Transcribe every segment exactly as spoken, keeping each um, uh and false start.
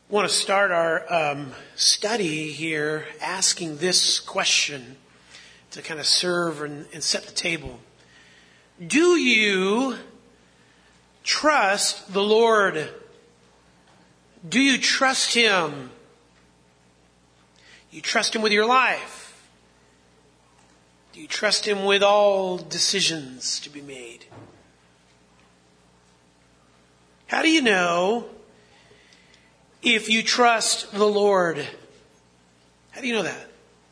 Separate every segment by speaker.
Speaker 1: want to start our um, study here asking this question to kind of serve and, and set the table. Do you trust the Lord? Do you trust Him? You trust Him with your life? Do you trust Him with all decisions to be made? How do you know if you trust the Lord? How do you know that?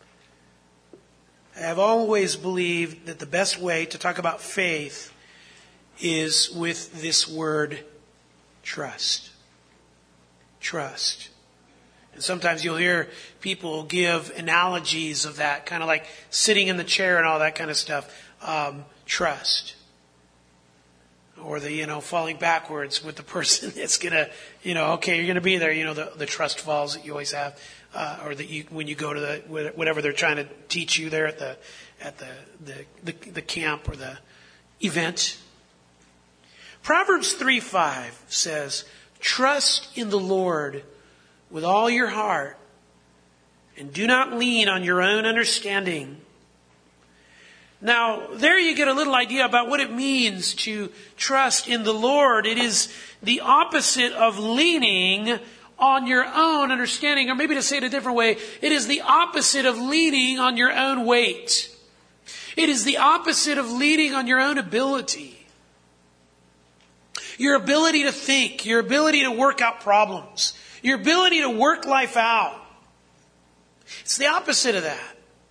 Speaker 1: I've always believed that the best way to talk about faith is with this word, trust. Trust. And sometimes you'll hear people give analogies of that, kind of like sitting in the chair and all that kind of stuff. Um, trust. Or the, you know, falling backwards with the person that's going to, you know, okay, you're going to be there, you know, the, the trust falls that you always have. Uh, or that you, when you go to the, whatever they're trying to teach you there at the, at the, the, the, the camp or the event. Proverbs three five says, trust in the Lord with all your heart and do not lean on your own understanding. Now, there you get a little idea about what it means to trust in the Lord. It is the opposite of leaning on your own understanding, or maybe to say it a different way, it is the opposite of leaning on your own weight. It is the opposite of leaning on your own ability. Your ability to think, your ability to work out problems, your ability to work life out. It's the opposite of that.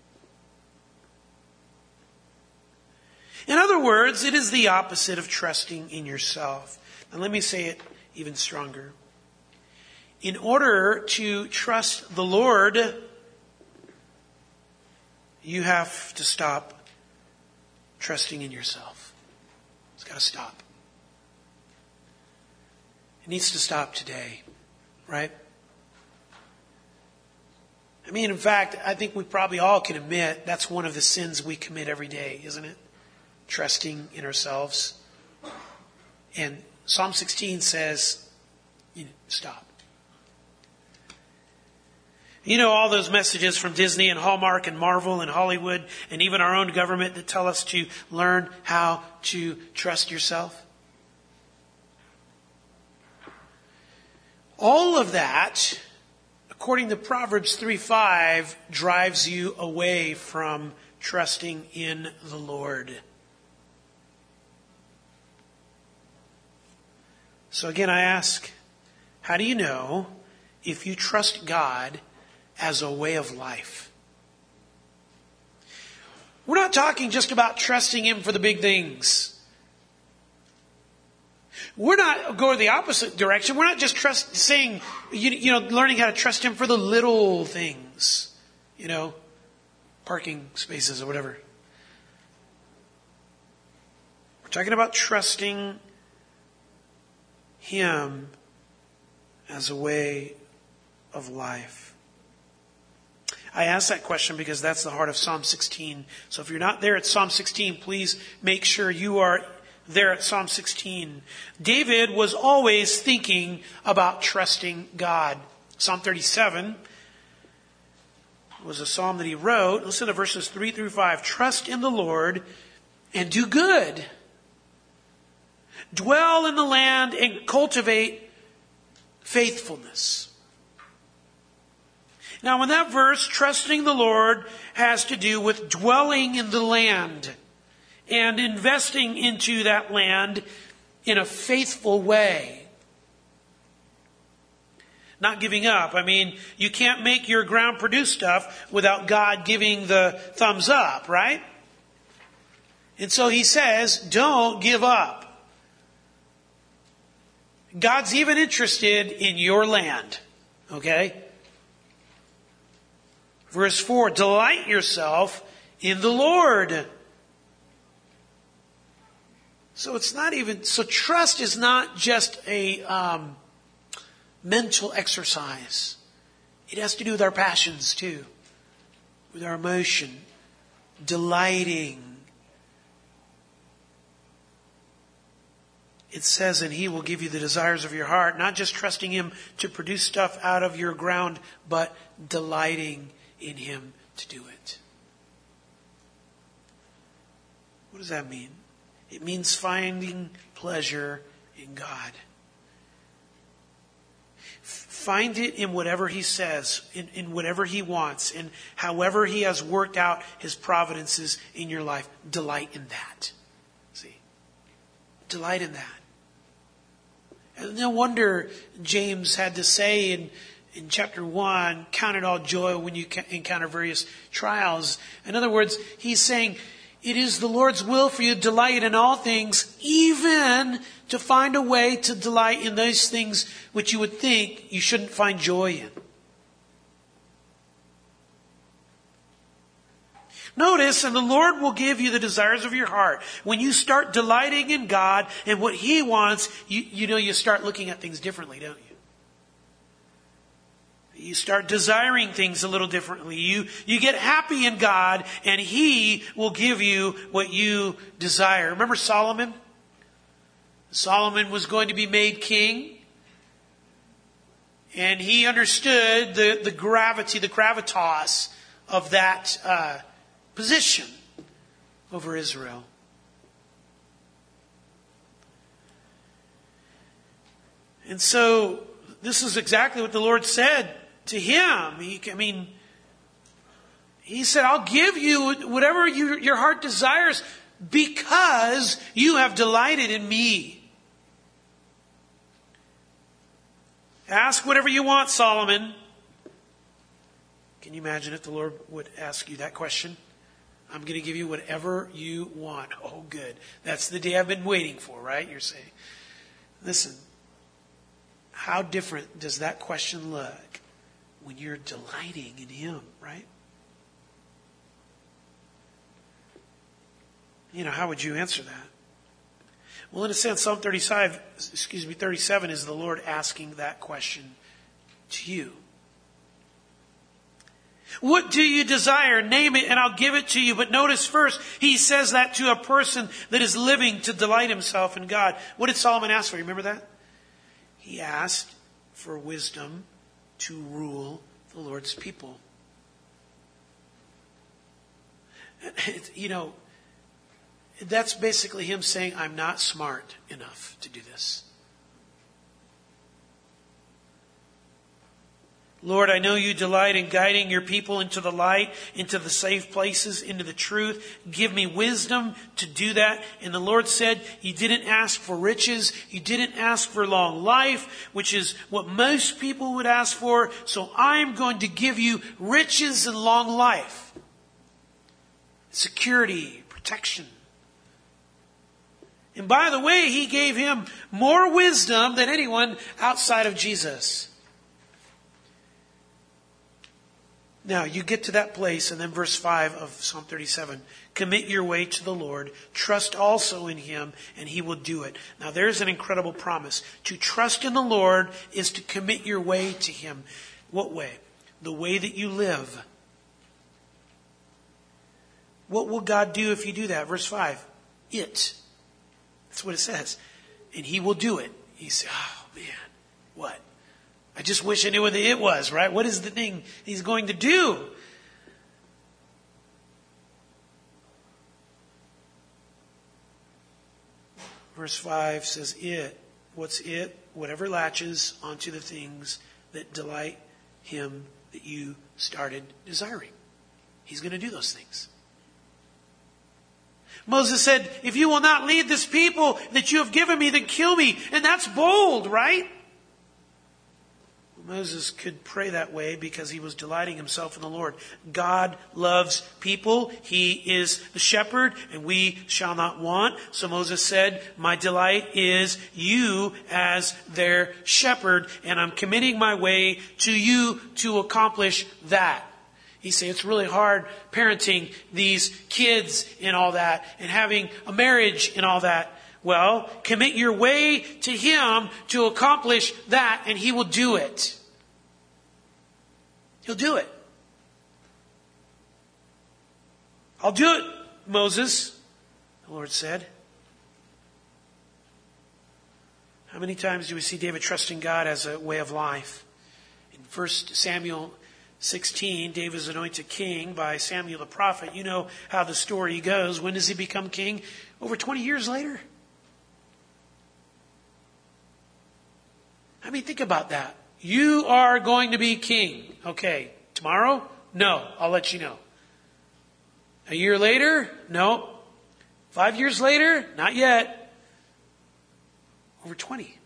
Speaker 1: In other words, it is the opposite of trusting in yourself. And let me say it even stronger. In order to trust the Lord, you have to stop trusting in yourself. It's got to stop. It needs to stop today, right? I mean, in fact, I think we probably all can admit that's one of the sins we commit every day, isn't it? Trusting in ourselves. And Psalm sixteen says, you know, stop. You know all those messages from Disney and Hallmark and Marvel and Hollywood and even our own government that tell us to learn how to trust yourself? All of that, according to Proverbs three five, drives you away from trusting in the Lord. So again, I ask, how do you know if you trust God as a way of life? We're not talking just about trusting Him for the big things. We're not going the opposite direction. We're not just trust saying, you, you know, learning how to trust Him for the little things, you know, parking spaces or whatever. We're talking about trusting Him as a way of life. I ask that question because that's the heart of Psalm sixteen. So if you're not there at Psalm sixteen, please make sure you are there at Psalm sixteen. David was always thinking about trusting God. Psalm thirty-seven was a psalm that he wrote. Listen to verses three through five. Trust in the Lord and do good. Dwell in the land and cultivate faithfulness. Now, in that verse, trusting the Lord has to do with dwelling in the land and investing into that land in a faithful way. Not giving up. I mean, you can't make your ground produce stuff without God giving the thumbs up, right? And so he says, don't give up. God's even interested in your land. Okay? Verse four, delight yourself in the Lord. So it's not even, so trust is not just a um, mental exercise. It has to do with our passions too. With our emotion. Delighting it says, and He will give you the desires of your heart, not just trusting Him to produce stuff out of your ground, but delighting in Him to do it. What does that mean? It means finding pleasure in God. Find it in whatever He says, in, in whatever He wants, in however He has worked out His providences in your life. Delight in that. See? Delight in that. And no wonder James had to say in, in chapter one, count it all joy when you encounter various trials. In other words, he's saying, it is the Lord's will for you to delight in all things, even to find a way to delight in those things which you would think you shouldn't find joy in. Notice, and the Lord will give you the desires of your heart. When you start delighting in God and what He wants, you, you know, you start looking at things differently, don't you? You start desiring things a little differently. You, you get happy in God, and He will give you what you desire. Remember Solomon? Solomon was going to be made king. And he understood the, the gravity, the gravitas of that uh, position over Israel. And so, this is exactly what the Lord said to him. He, I mean, He said, I'll give you whatever you, your heart desires because you have delighted in me. Ask whatever you want, Solomon. Can you imagine if the Lord would ask you that question? I'm going to give you whatever you want. Oh, good. That's the day I've been waiting for, right? You're saying, listen, how different does that question look when you're delighting in Him, right? You know, how would you answer that? Well, in a sense, Psalm thirty-five, excuse me, thirty-seven is the Lord asking that question to you. What do you desire? Name it and I'll give it to you. But notice first, He says that to a person that is living to delight himself in God. What did Solomon ask for? You remember that? He asked for wisdom to rule the Lord's people. You know, that's basically him saying, I'm not smart enough to do this. Lord, I know you delight in guiding your people into the light, into the safe places, into the truth. Give me wisdom to do that. And the Lord said, you didn't ask for riches. You didn't ask for long life, which is what most people would ask for. So I'm going to give you riches and long life. Security, protection. And by the way, He gave him more wisdom than anyone outside of Jesus. Now, you get to that place, and then verse five of Psalm thirty-seven. Commit your way to the Lord. Trust also in Him, and He will do it. Now, there's an incredible promise. To trust in the Lord is to commit your way to Him. What way? The way that you live. What will God do if you do that? Verse five. It. That's what it says. And He will do it. You say, oh, man, what? I just wish I knew what the it was, right? What is the thing He's going to do? Verse five says, it. What's it? Whatever latches onto the things that delight Him that you started desiring. He's going to do those things. Moses said, if you will not lead this people that you have given me, then kill me. And that's bold, right? Moses could pray that way because he was delighting himself in the Lord. God loves people. He is the shepherd, and we shall not want. So Moses said, my delight is you as their shepherd, and I'm committing my way to you to accomplish that. You say it's really hard parenting these kids and all that, and having a marriage and all that. Well, commit your way to Him to accomplish that, and He will do it. He'll do it. I'll do it, Moses, the Lord said. How many times do we see David trusting God as a way of life? In First Samuel sixteen, David is anointed king by Samuel the prophet. You know how the story goes. When does he become king? Over twenty years later. I mean, think about that. You are going to be king. Okay. Tomorrow? No. I'll let you know. A year later? No. Five years later? Not yet. Over twenty.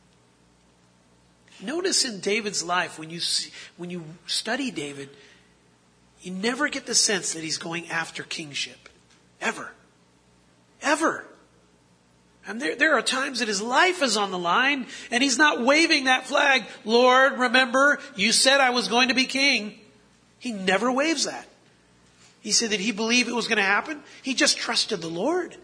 Speaker 1: Notice in David's life, when you see, when you study David, you never get the sense that he's going after kingship. Ever. Ever. And there, there are times that his life is on the line, and he's not waving that flag. Lord, remember, you said I was going to be king. He never waves that. He said that he believed it was going to happen. He just trusted the Lord.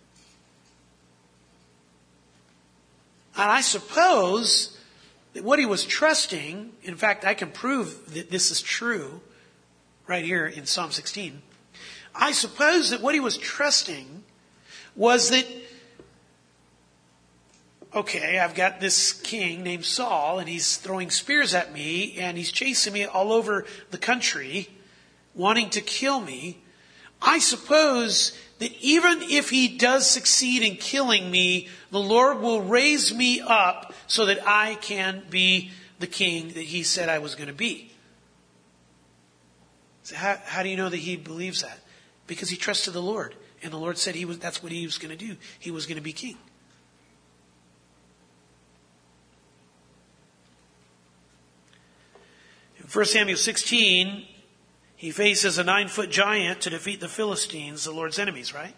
Speaker 1: And I suppose that what he was trusting, in fact, I can prove that this is true right here in Psalm sixteen. I suppose that what he was trusting was that, okay, I've got this king named Saul, and he's throwing spears at me, and he's chasing me all over the country, wanting to kill me. I suppose that even if he does succeed in killing me, the Lord will raise me up so that I can be the king that he said I was going to be. So how, how do you know that he believes that? Because he trusted the Lord. And the Lord said he was, that's what he was going to do. He was going to be king. In First Samuel sixteen, he faces a nine-foot giant to defeat the Philistines, the Lord's enemies, right?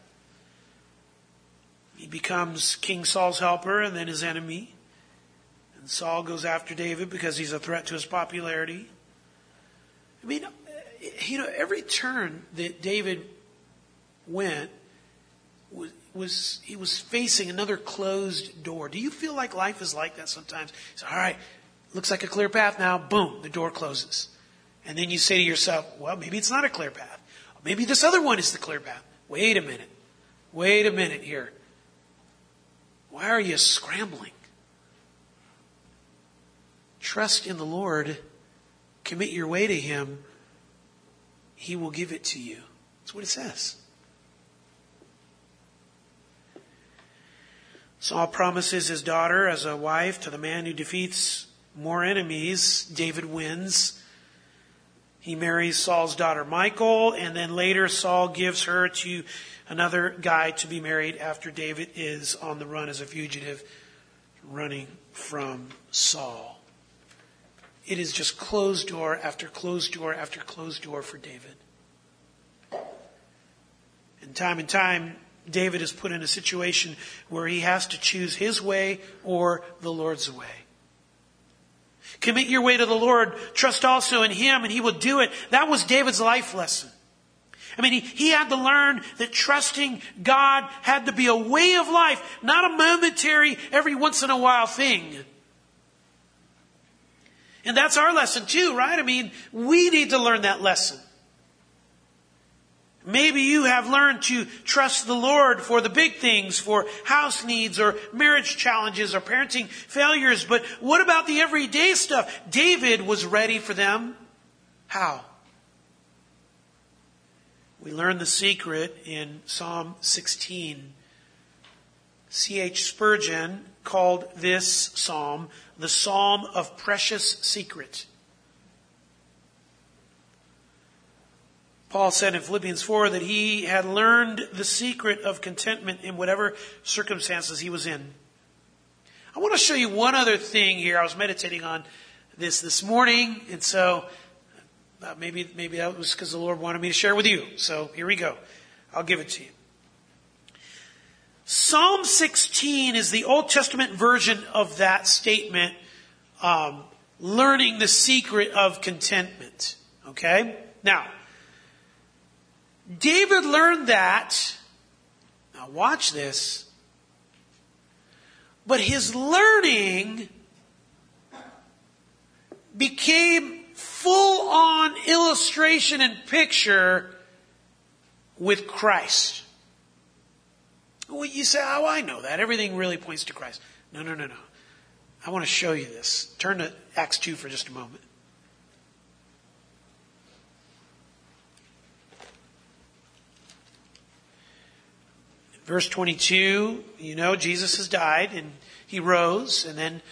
Speaker 1: He becomes King Saul's helper and then his enemy. And Saul goes after David because he's a threat to his popularity. I mean, you know, every turn that David went was, was he was facing another closed door. Do you feel like life is like that sometimes? So, all right, looks like a clear path now. Boom, the door closes. And then you say to yourself, well, maybe it's not a clear path. Maybe this other one is the clear path. Wait a minute. Wait a minute here. Why are you scrambling? Trust in the Lord. Commit your way to Him. He will give it to you. That's what it says. Saul promises his daughter as a wife to the man who defeats more enemies. David wins. He marries Saul's daughter Michal, and then later Saul gives her to another guy to be married after David is on the run as a fugitive, running from Saul. It is just closed door after closed door after closed door for David. And time and time, David is put in a situation where he has to choose his way or the Lord's way. Commit your way to the Lord. Trust also in Him, and He will do it. That was David's life lesson. I mean, he, he had to learn that trusting God had to be a way of life, not a momentary, every once in a while thing. And that's our lesson too, right? I mean, we need to learn that lesson. Maybe you have learned to trust the Lord for the big things, for house needs or marriage challenges or parenting failures. But what about the everyday stuff? David was ready for them. How? We learn the secret in Psalm sixteen. C H Spurgeon called this psalm the Psalm of Precious Secret. Paul said in Philippians four that he had learned the secret of contentment in whatever circumstances he was in. I want to show you one other thing here. I was meditating on this this morning, and so uh, maybe maybe that was because the Lord wanted me to share with you. So here we go. I'll give it to you. Psalm sixteen is the Old Testament version of that statement, um, learning the secret of contentment. Okay? Now, David learned that, now watch this, but his learning became full-on illustration and picture with Christ. Well, you say, oh, I know that. Everything really points to Christ. No, no, no, no. I want to show you this. Turn to Acts two for just a moment. Verse twenty-two, you know, Jesus has died and he rose and then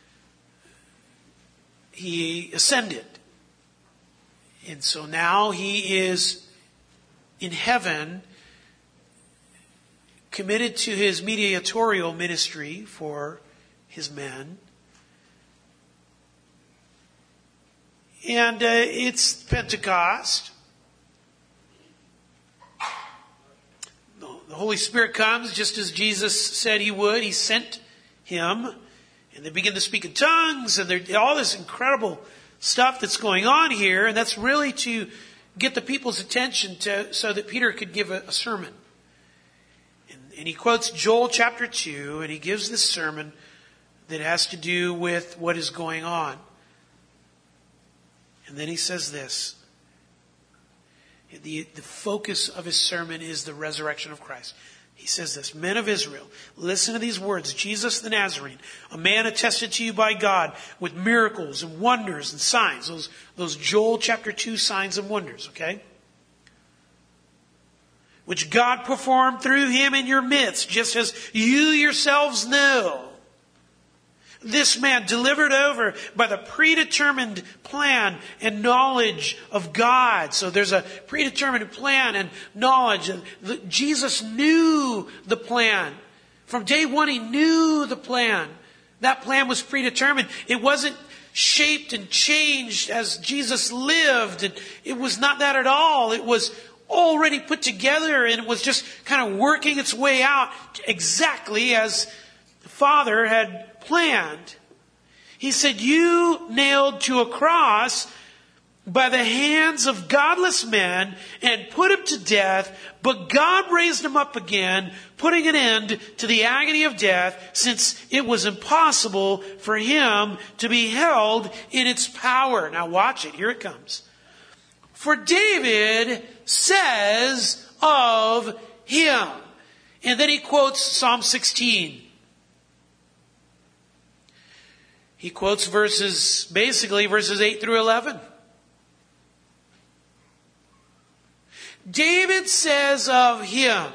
Speaker 1: he ascended. And so now he is in heaven, committed to his mediatorial ministry for his men. And uh, it's Pentecost. The Holy Spirit comes just as Jesus said he would. He sent him. And they begin to speak in tongues. And there's all this incredible stuff that's going on here. And that's really to get the people's attention to, so that Peter could give a, a sermon. And, and he quotes Joel chapter two. And he gives this sermon that has to do with what is going on. And then he says this. The, the focus of his sermon is the resurrection of Christ. He says this, men of Israel, listen to these words. Jesus the Nazarene, a man attested to you by God with miracles and wonders and signs. Those, those Joel chapter two signs and wonders, okay? Which God performed through him in your midst, just as you yourselves know. This man delivered over by the predetermined plan and knowledge of God. So there's a predetermined plan and knowledge. And Jesus knew the plan. From day one, he knew the plan. That plan was predetermined. It wasn't shaped and changed as Jesus lived. And it was not that at all. It was already put together and it was just kind of working its way out exactly as the Father had planned. He said, you nailed to a cross by the hands of godless men and put him to death, but God raised him up again, putting an end to the agony of death, since it was impossible for him to be held in its power. Now watch it. Here it comes. For David says of him. And then he quotes Psalm sixteen. He quotes verses, basically verses eight through eleven. David says of him.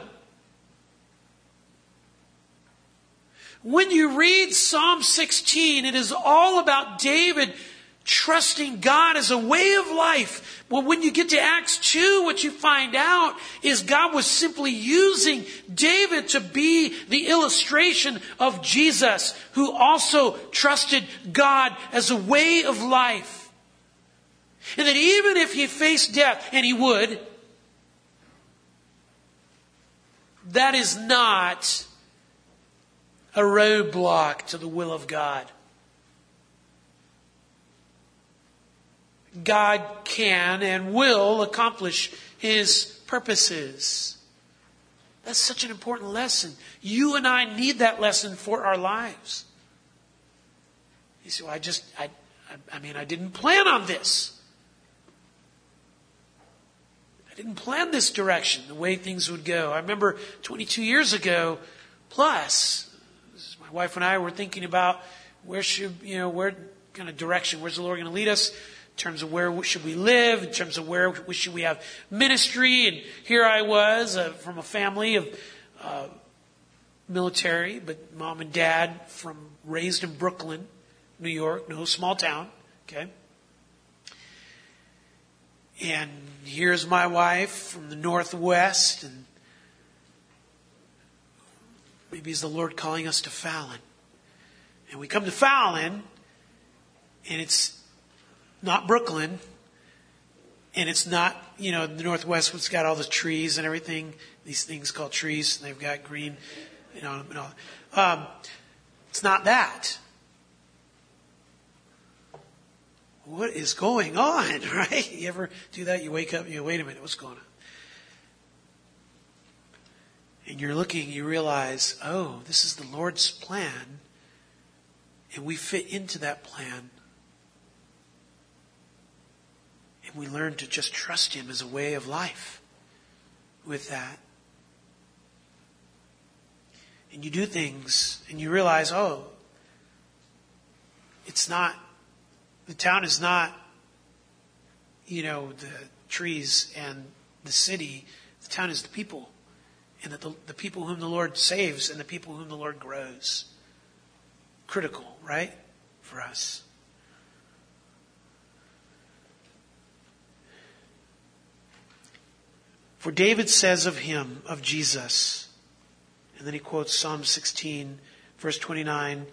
Speaker 1: When you read Psalm sixteen, it is all about David trusting God as a way of life. Well, when you get to Acts two, what you find out is God was simply using David to be the illustration of Jesus, who also trusted God as a way of life. And that even if he faced death, and he would, that is not a roadblock to the will of God. God can and will accomplish his purposes. That's such an important lesson. You and I need that lesson for our lives. You say, well, I just, I, I, I mean, I didn't plan on this. I didn't plan this direction, the way things would go. I remember twenty-two years ago, plus, my wife and I were thinking about where should, you know, where kind of direction, where's the Lord going to lead us? In terms of where should we live, in terms of where should we have ministry. And here I was uh, from a family of uh, military, but mom and dad from raised in Brooklyn, New York, no small town. Okay. And here's my wife from the Northwest, and maybe is the Lord calling us to Fallon. And we come to Fallon, and it's not Brooklyn, and it's not, you know, the Northwest, it's got all the trees and everything, these things called trees, and they've got green, you know, and all. Um, it's not that. What is going on, right? You ever do that? You wake up and you go, wait a minute, what's going on? And you're looking, you realize, oh, this is the Lord's plan, and we fit into that plan. And we learn to just trust him as a way of life with that. And you do things and you realize, oh, it's not, the town is not, you know, the trees and the city. The town is the people. And the, the people whom the Lord saves and the people whom the Lord grows. Critical, right? For us. For David says of him, of Jesus, and then he quotes Psalm sixteen, verse twenty-nine,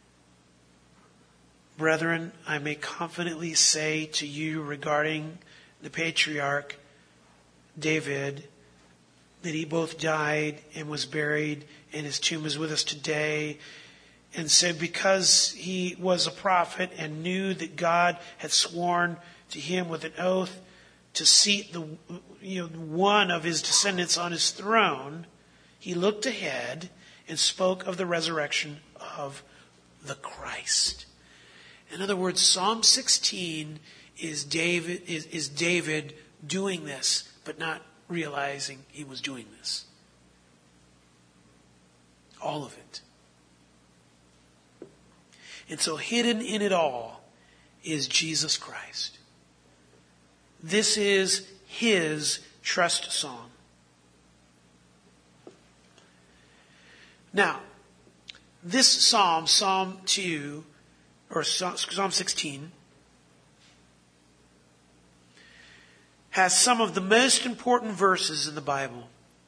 Speaker 1: "Brethren, I may confidently say to you regarding the patriarch David, that he both died and was buried, and his tomb is with us today, and said because he was a prophet and knew that God had sworn to him with an oath to seat the you know one of his descendants on his throne, he looked ahead and spoke of the resurrection of the Christ." In other words, Psalm sixteen is David is, is David doing this, but not realizing he was doing this. All of it. And so hidden in it all is Jesus Christ. This is his trust song. Now, this psalm, Psalm two, or Psalm sixteen, has some of the most important verses in the Bible.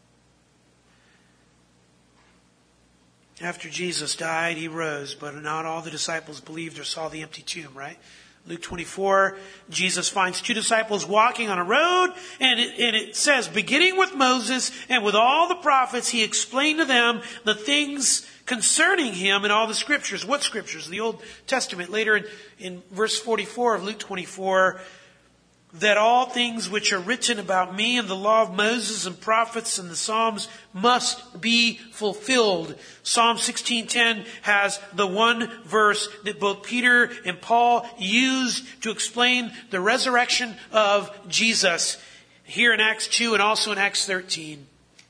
Speaker 1: After Jesus died, he rose, but not all the disciples believed or saw the empty tomb, right? Luke twenty-four, Jesus finds two disciples walking on a road, and it, and it says, beginning with Moses and with all the prophets, he explained to them the things concerning him in all the scriptures. What scriptures? The Old Testament. Later in, in verse forty-four of Luke twenty-four, that all things which are written about me in the law of Moses and prophets and the Psalms must be fulfilled. Psalm sixteen ten has the one verse that both Peter and Paul used to explain the resurrection of Jesus. Here in Acts two and also in Acts thirteen.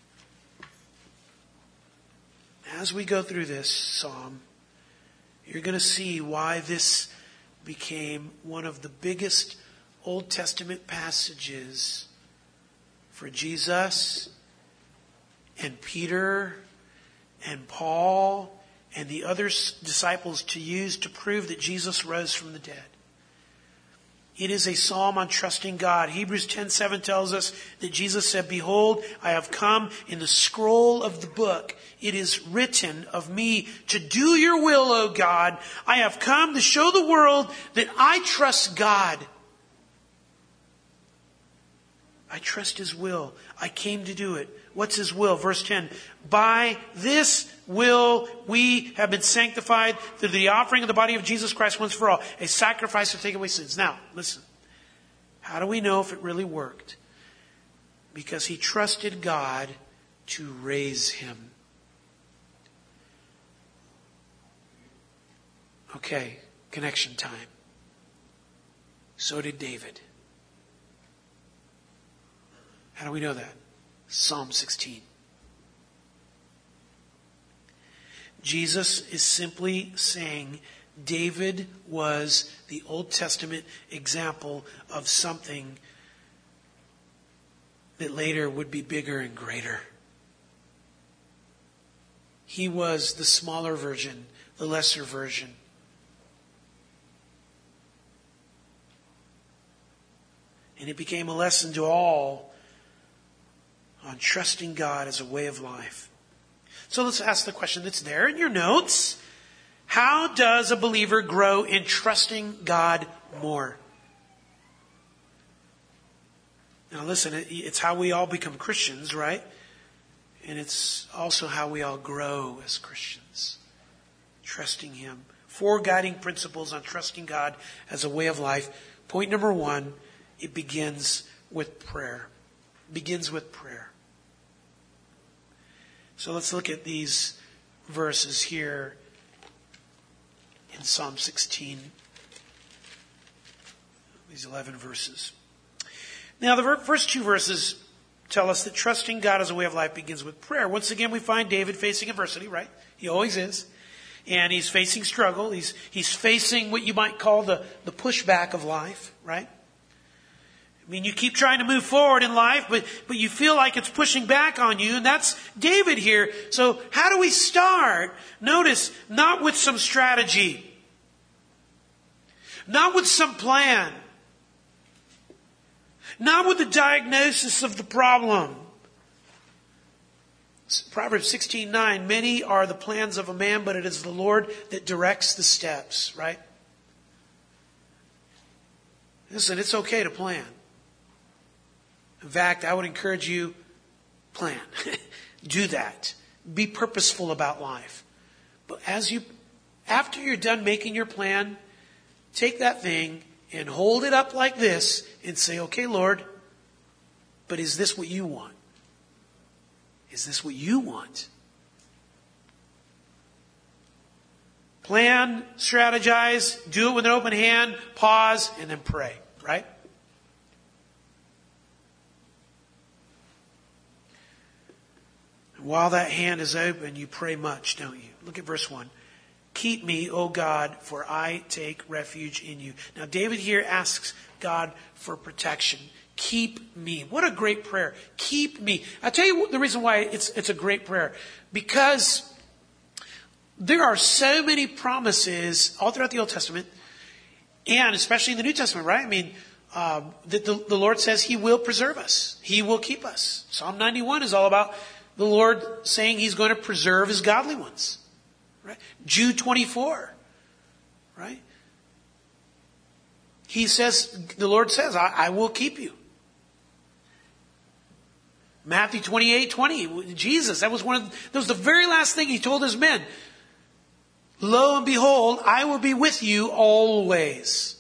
Speaker 1: As we go through this psalm, you're going to see why this became one of the biggest Old Testament passages for Jesus and Peter and Paul and the other disciples to use to prove that Jesus rose from the dead. It is a psalm on trusting God. Hebrews ten seven tells us that Jesus said, "Behold, I have come in the scroll of the book. It is written of me to do your will, O God. I have come to show the world that I trust God. I trust his will. I came to do it." What's his will? Verse ten. "By this will we have been sanctified through the offering of the body of Jesus Christ once for all, a sacrifice to take away sins." Now, listen. How do we know if it really worked? Because he trusted God to raise him. Okay, connection time. So did David. How do we know that? Psalm sixteen. Jesus is simply saying David was the Old Testament example of something that later would be bigger and greater. He was the smaller version, the lesser version. And it became a lesson to all on trusting God as a way of life. So let's ask the question that's there in your notes. How does a believer grow in trusting God more? Now listen, it's how we all become Christians, right? And it's also how we all grow as Christians. Trusting him. Four guiding principles on trusting God as a way of life. Point number one, it begins with prayer. It begins with prayer. So let's look at these verses here in Psalm sixteen. These eleven verses. Now the first two verses tell us that trusting God as a way of life begins with prayer. Once again, we find David facing adversity, right? He always is. And he's facing struggle. He's, he's facing what you might call the, the pushback of life, right? I mean, you keep trying to move forward in life, but, but you feel like it's pushing back on you. And that's David here. So how do we start? Notice, not with some strategy. Not with some plan. Not with the diagnosis of the problem. Proverbs sixteen nine, many are the plans of a man, but it is the Lord that directs the steps, right? Listen, it's okay to plan. In fact, I would encourage you, plan. Do that. Be purposeful about life. But as you, after you're done making your plan, take that thing and hold it up like this and say, okay, Lord, but is this what you want? Is this what you want? Plan, strategize, do it with an open hand, pause, and then pray, right? And while that hand is open, you pray much, don't you? Look at verse one. Keep me, O God, for I take refuge in you. Now, David here asks God for protection. Keep me. What a great prayer. Keep me. I'll tell you the reason why it's, it's a great prayer. Because there are so many promises all throughout the Old Testament, and especially in the New Testament, right? I mean, uh, the, the, the Lord says He will preserve us. He will keep us. Psalm ninety-one is all about the Lord saying He's going to preserve His godly ones. Right? Jude twenty-four. Right? He says, the Lord says, I, I will keep you. Matthew twenty-eight twenty, Jesus, that was one of, that was the very last thing He told His men. Lo and behold, I will be with you always.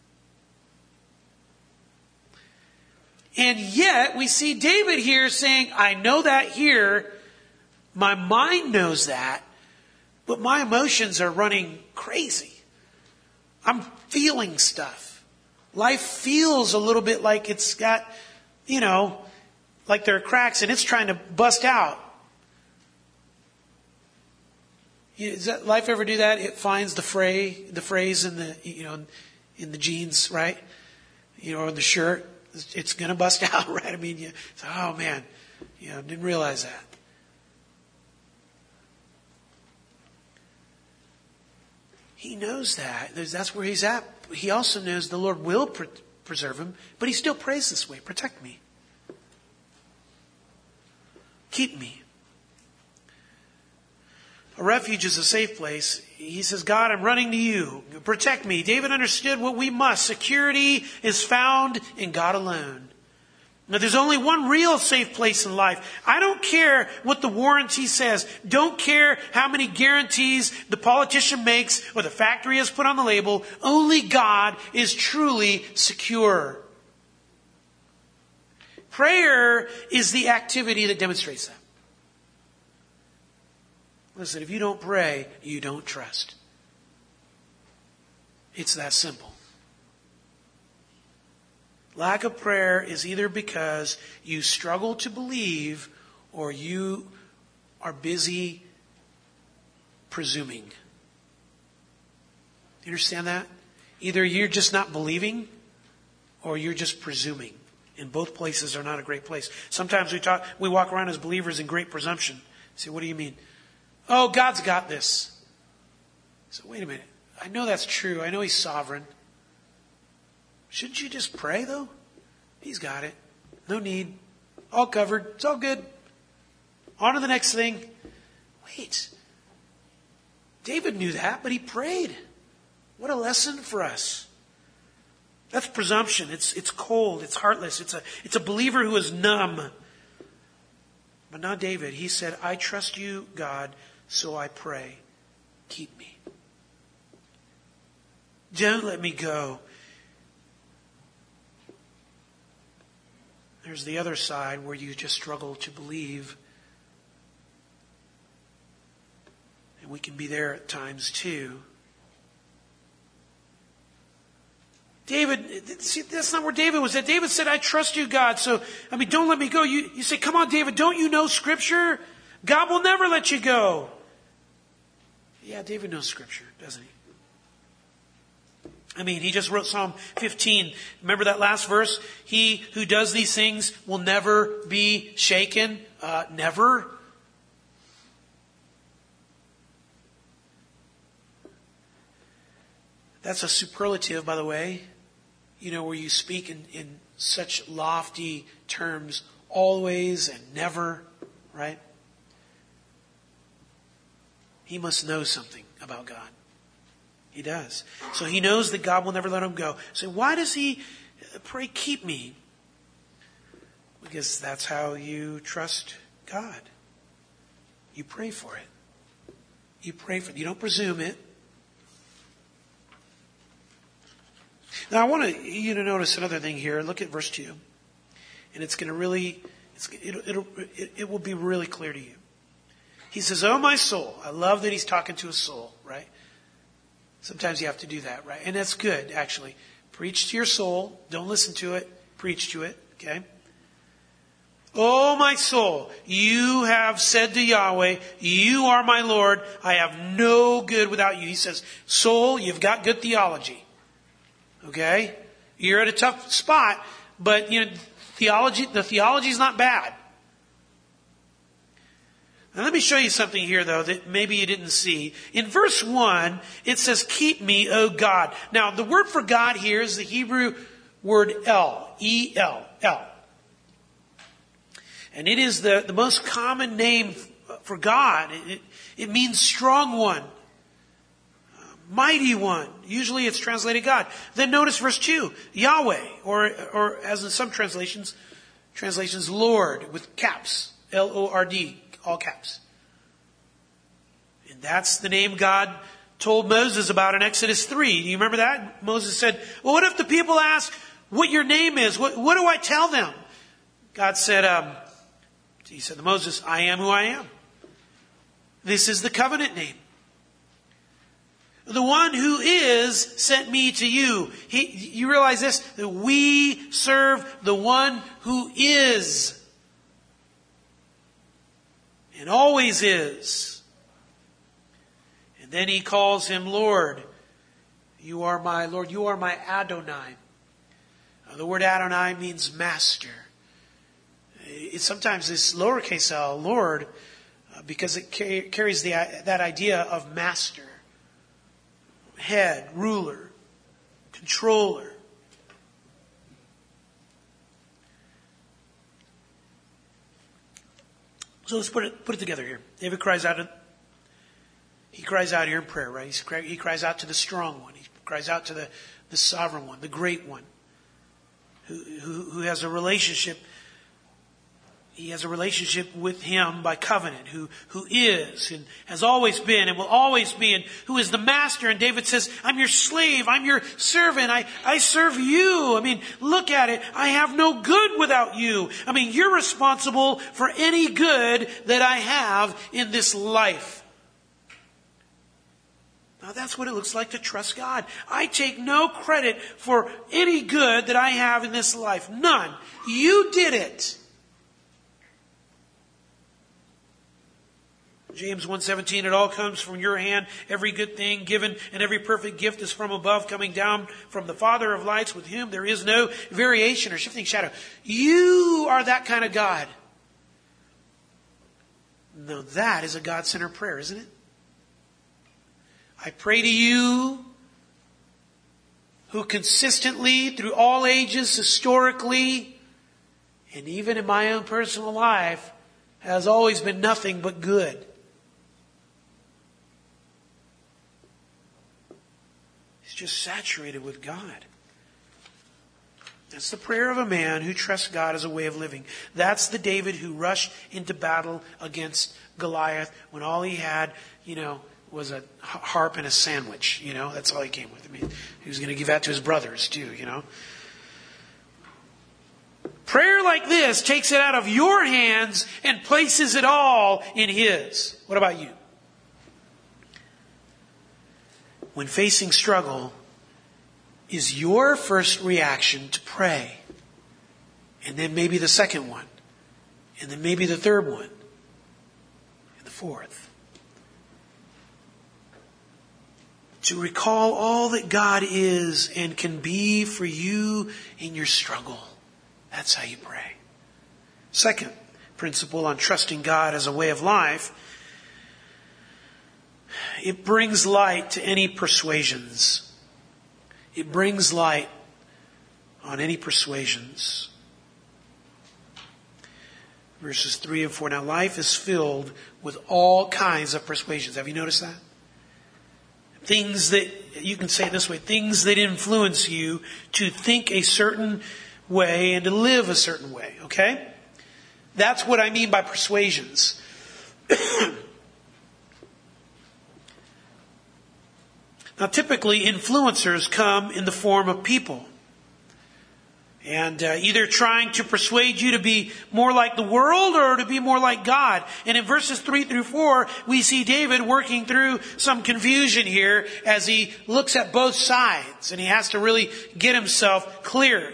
Speaker 1: And yet, we see David here saying, I know that here, my mind knows that, but my emotions are running crazy. I'm feeling stuff. Life feels a little bit like it's got, you know, like there are cracks and it's trying to bust out. Does that life ever do that? It finds the fray, the phrase in the, you know, in the jeans, right? You know, or in the shirt. It's going to bust out, right? I mean, you, oh man, you know, didn't realize that. He knows that. That's where He's at. He also knows the Lord will pre- preserve him, but he still prays this way. Protect me. Keep me. A refuge is a safe place. He says, God, I'm running to you. Protect me. David understood what we must. Security is found in God alone. Now, there's only one real safe place in life. I don't care what the warranty says. Don't care how many guarantees the politician makes or the factory has put on the label. Only God is truly secure. Prayer is the activity that demonstrates that. Listen, if you don't pray, you don't trust. It's that simple. Lack of prayer is either because you struggle to believe or you are busy presuming. You understand that? Either you're just not believing or you're just presuming. And both places are not a great place. Sometimes we talk, we walk around as believers in great presumption. Say, what do you mean? Oh, God's got this. So wait a minute. I know that's true. I know He's sovereign. Shouldn't you just pray, though? He's got it. No need. All covered. It's all good. On to the next thing. Wait. David knew that, but he prayed. What a lesson for us. That's presumption. It's it's cold. It's heartless. It's a it's a believer who is numb. But not David. He said, I trust you, God, so I pray. Keep me. Don't let me go. There's the other side where you just struggle to believe. And we can be there at times too. David, see, that's not where David was at. David said, I trust you, God. So, I mean, don't let me go. You, you say, come on, David, don't you know Scripture? God will never let you go. Yeah, David knows Scripture, doesn't he? I mean, he just wrote Psalm fifteen. Remember that last verse? He who does these things will never be shaken. Uh, never. That's a superlative, by the way. You know, where you speak in, in such lofty terms, always and never, right? He must know something about God. He does. So he knows that God will never let him go. So why does he pray, keep me? Because that's how you trust God. You pray for it. You pray for it. You don't presume it. Now I want you to notice another thing here. Look at verse two. And it's going to really, it's, it'll, it'll, it, it will be really clear to you. He says, "Oh my soul." I love that he's talking to a soul, right? Sometimes you have to do that, right? And that's good, actually. Preach to your soul. Don't listen to it. Preach to it, okay? "Oh, my soul, you have said to Yahweh, you are my Lord. I have no good without you." He says, soul, you've got good theology. Okay? You're at a tough spot, but you know, theology, the theology is not bad. Now let me show you something here, though, that maybe you didn't see. In verse one, it says, "Keep me, O God." Now, the word for God here is the Hebrew word El. E L. El. And it is the, the most common name for God. It, it means strong one. Mighty one. Usually it's translated God. Then notice verse two. Yahweh. Or, or as in some translations, translations Lord with caps. L O R D. All caps. And that's the name God told Moses about in Exodus three. Do you remember that? Moses said, "Well, what if the people ask what your name is? What, what do I tell them?" God said, um, he said to Moses, "I am who I am." This is the covenant name. The one who is sent me to you. He, you realize this? That we serve the one who is. And always is. And then he calls him Lord. You are my Lord. You are my Adonai. Now, the word Adonai means master. It's sometimes this lowercase l, Lord, uh, because it ca- carries the, that idea of master, head, ruler, controller. So let's put it, put it together here. David cries out, he cries out here in prayer, right? He's, he cries out to the strong one. He cries out to the, the sovereign one, the great one, who, who, who has a relationship. He has a relationship with him by covenant, who, who is and has always been and will always be, and who is the master. And David says, "I'm your slave. I'm your servant. I, I serve you." I mean, look at it. I have no good without you. I mean, you're responsible for any good that I have in this life. Now that's what it looks like to trust God. I take no credit for any good that I have in this life. None. You did it. James one seventeen, "It all comes from your hand. Every good thing given and every perfect gift is from above, coming down from the Father of lights, with whom there is no variation or shifting shadow." You are that kind of God. Now that is a God-centered prayer, isn't it? I pray to you, who consistently, through all ages, historically, and even in my own personal life, has always been nothing but good. Just saturated with God. That's the prayer of a man who trusts God as a way of living. That's the David who rushed into battle against Goliath when all he had, you know, was a harp and a sandwich. You know, that's all he came with. I mean, he was going to give that to his brothers too, you know. Prayer like this takes it out of your hands and places it all in his. What about you? When facing struggle, is your first reaction to pray? And then maybe the second one. And then maybe the third one. And the fourth. to recall all that God is and can be for you in your struggle. That's how you pray. Second principle on trusting God as a way of life. It brings light to any persuasions. It brings light on any persuasions. Verses three and four. Now life is filled with all kinds of persuasions. Have you noticed that? Things that, you can say it this way, things that influence you to think a certain way and to live a certain way. Okay? That's what I mean by persuasions. Now, typically, influencers come in the form of people. And uh, either trying to persuade you to be more like the world or to be more like God. And in verses three through four, we see David working through some confusion here as he looks at both sides. And he has to really get himself clear.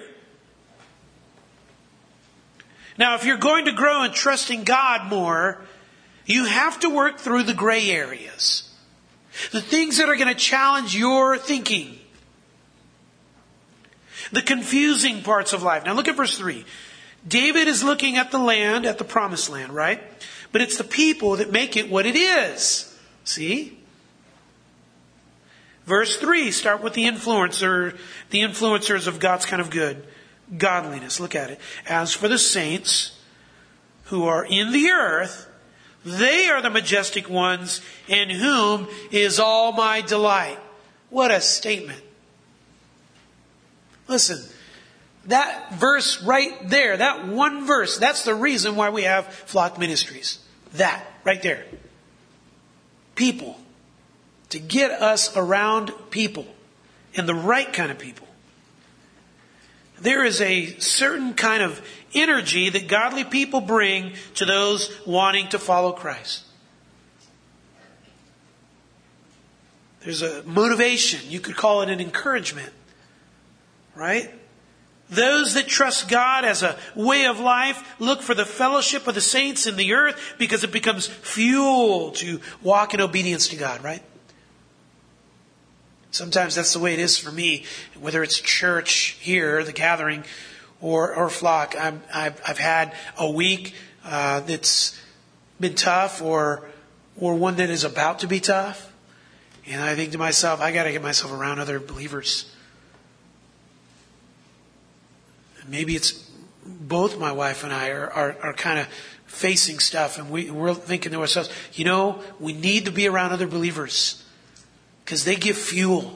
Speaker 1: Now, if you're going to grow in trusting God more, you have to work through the gray areas. The things that are going to challenge your thinking. The confusing parts of life. Now look at verse three. David is looking at the land, at the promised land, right? But it's the people that make it what it is. See? Verse three, start with the influencer, the influencers of God's kind of good. Godliness. Look at it. As for the saints who are in the earth, they are the majestic ones in whom is all my delight. What a statement. Listen, that verse right there, that one verse, that's the reason why we have Flock Ministries. That, right there. People. To get us around people. And the right kind of people. There is a certain kind of energy that godly people bring to those wanting to follow Christ. There's a motivation. You could call it an encouragement. Right? Those that trust God as a way of life look for the fellowship of the saints in the earth because it becomes fuel to walk in obedience to God, right? Sometimes that's the way it is for me, whether it's church here, the gathering, or, or Flock. I'm, I've, I've had a week uh, that's been tough or, or one that is about to be tough. And I think to myself, I got to get myself around other believers. Maybe it's both my wife and I are, are, are kind of facing stuff and we, we're thinking to ourselves, you know, we need to be around other believers because they give fuel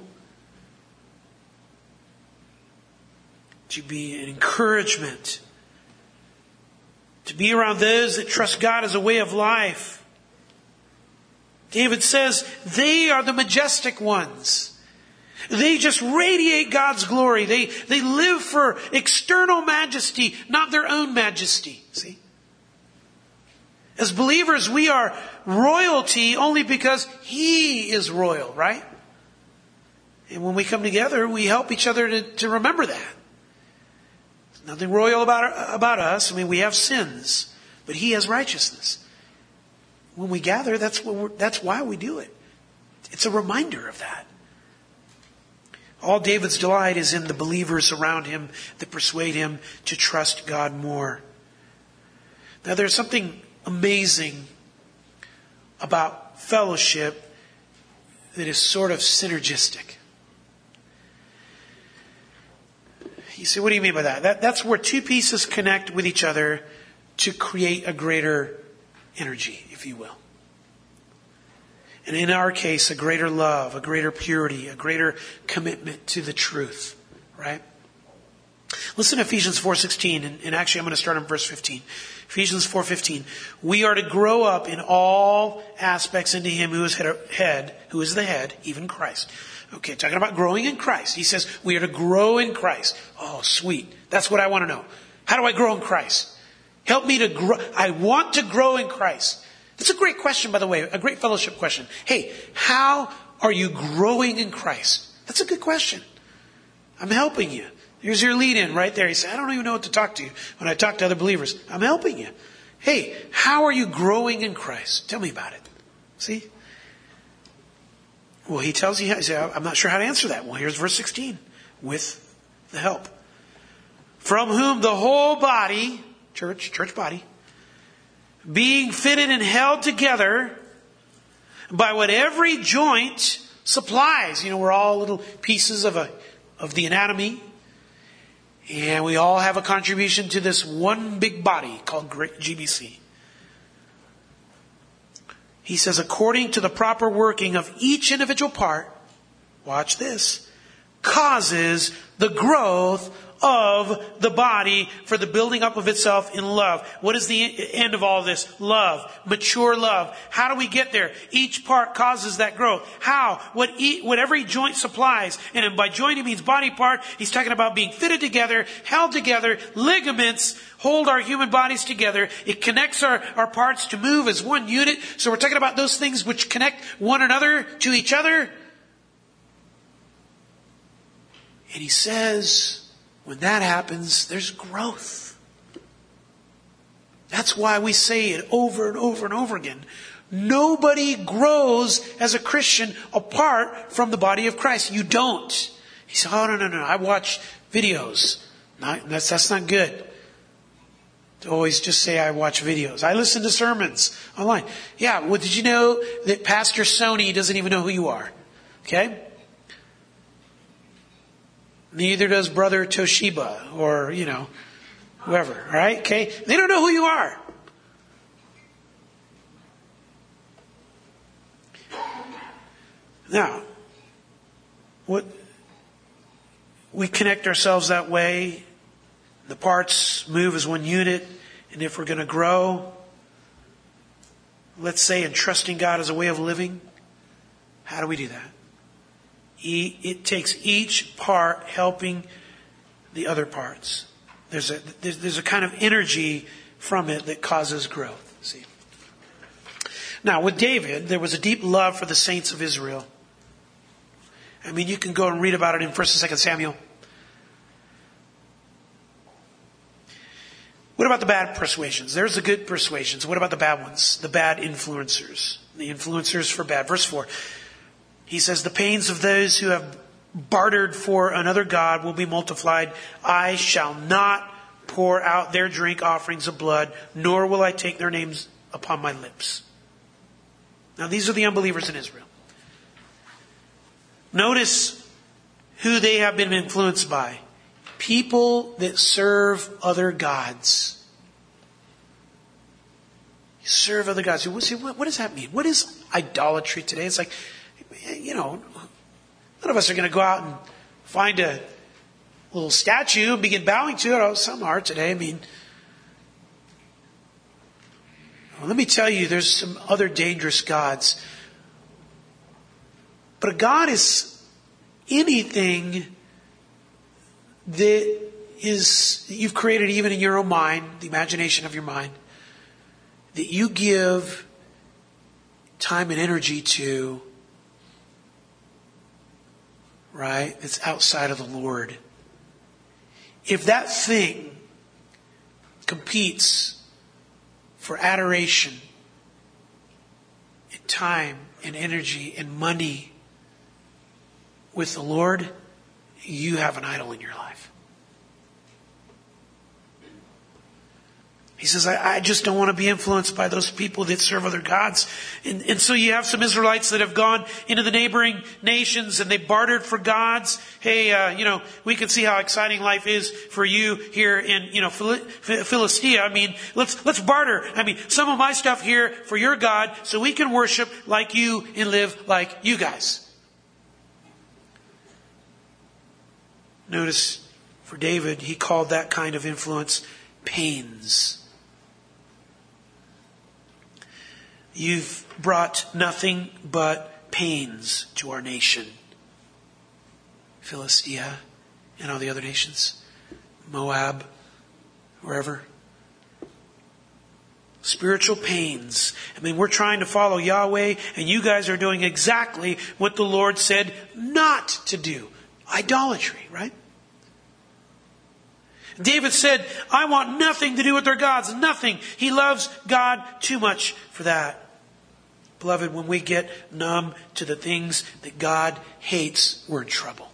Speaker 1: to be an encouragement, to be around those that trust God as a way of life. David says they are the majestic ones. They just radiate God's glory. They, they live for external majesty, not their own majesty. See? As believers, we are royalty only because He is royal, right? And when we come together, we help each other to, to remember that. There's nothing royal about, about us. I mean, we have sins, but He has righteousness. When we gather, that's what we're, that's why we do it. It's a reminder of that. All David's delight is in the believers around him that persuade him to trust God more. Now there's something amazing about fellowship that is sort of synergistic. You say, what do you mean by that? that? That's where two pieces connect with each other to create a greater energy, if you will. And in our case, a greater love, a greater purity, a greater commitment to the truth. Right? Listen to Ephesians four sixteen, and, and actually I'm going to start in verse fifteen. Ephesians four fifteen. We are to grow up in all aspects into Him who is head, head, who is the head, even Christ. Okay, talking about growing in Christ. He says we are to grow in Christ. Oh, sweet. That's what I want to know. How do I grow in Christ? Help me to grow. I want to grow in Christ. That's a great question, by the way, a great fellowship question. Hey, how are you growing in Christ? That's a good question. I'm helping you. Here's your lead in right there. You say, I don't even know what to talk to you when I talk to other believers. I'm helping you. Hey, how are you growing in Christ? Tell me about it. See? Well, he tells you, I'm not sure how to answer that. Well, here's verse sixteen. With the help. From whom the whole body, church, church body, being fitted and held together by what every joint supplies. You know, we're all little pieces of a of the anatomy. And we all have a contribution to this one big body called G B C. He says, according to the proper working of each individual part, watch this, causes the growth of the body for the building up of itself in love. What is the end of all this? Love. Mature love. How do we get there? Each part causes that growth. How? What, e- what every joint supplies. And by joint he means body part. He's talking about being fitted together, held together. Ligaments hold our human bodies together. It connects our, our parts to move as one unit. So we're talking about those things which connect one another to each other. And he says, when that happens, there's growth. That's why we say it over and over and over again. Nobody grows as a Christian apart from the body of Christ. You don't. He said, oh, no, no, no. I watch videos. Not, that's, that's not good. To always just say I watch videos. I listen to sermons online. Yeah, well, did you know that Pastor Sony doesn't even know who you are? Okay? Neither does Brother Toshiba or, you know, whoever. All right? Okay? They don't know who you are. Now, what we connect ourselves that way. The parts move as one unit. And if we're going to grow, let's say in trusting God as a way of living, how do we do that? It takes each part helping the other parts. There's a there's, there's a kind of energy from it that causes growth. See. Now, with David, there was a deep love for the saints of Israel. I mean, you can go and read about it in First and Second Samuel. What about the bad persuasions? There's the good persuasions. What about the bad ones? The bad influencers. The influencers for bad. Verse four. He says, the pains of those who have bartered for another god will be multiplied. I shall not pour out their drink offerings of blood, nor will I take their names upon my lips. Now, these are the unbelievers in Israel. Notice who they have been influenced by. People that serve other gods. You serve other gods. What does that mean? What is idolatry today? It's like, you know, none of us are going to go out and find a little statue and begin bowing to it. Oh, some are today. I mean, well, let me tell you, there's some other dangerous gods. But a god is anything that is that you've created even in your own mind, the imagination of your mind, that you give time and energy to, right? It's outside of the Lord. If that thing competes for adoration and time and energy and money with the Lord, you have an idol in your life. He says, I, I just don't want to be influenced by those people that serve other gods. And, and so you have some Israelites that have gone into the neighboring nations and they bartered for gods. Hey, uh, you know, we can see how exciting life is for you here in, you know, Philistia. I mean, let's, let's barter. I mean, some of my stuff here for your God so we can worship like you and live like you guys. Notice for David, he called that kind of influence pains. You've brought nothing but pains to our nation. Philistia and all the other nations. Moab, wherever. Spiritual pains. I mean, we're trying to follow Yahweh and you guys are doing exactly what the Lord said not to do. Idolatry, right? David said, I want nothing to do with their gods. Nothing. He loves God too much for that. Beloved, when we get numb to the things that God hates, we're in trouble.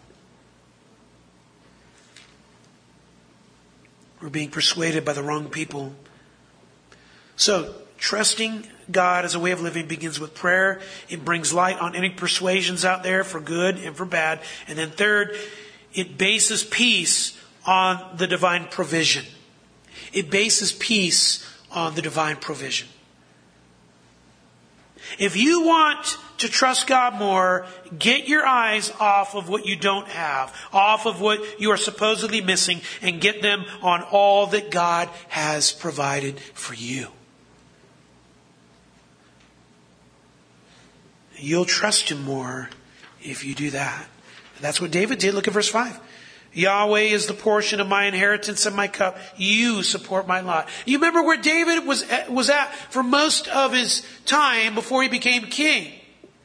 Speaker 1: We're being persuaded by the wrong people. So, trusting God as a way of living begins with prayer. It brings light on any persuasions out there for good and for bad. And then third, it bases peace on the divine provision. It bases peace on the divine provision. If you want to trust God more, get your eyes off of what you don't have, off of what you are supposedly missing, and get them on all that God has provided for you. You'll trust Him more if you do that. And that's what David did. Look at verse five. Yahweh is the portion of my inheritance and my cup. You support my lot. You remember where David was at, was at for most of his time before he became king.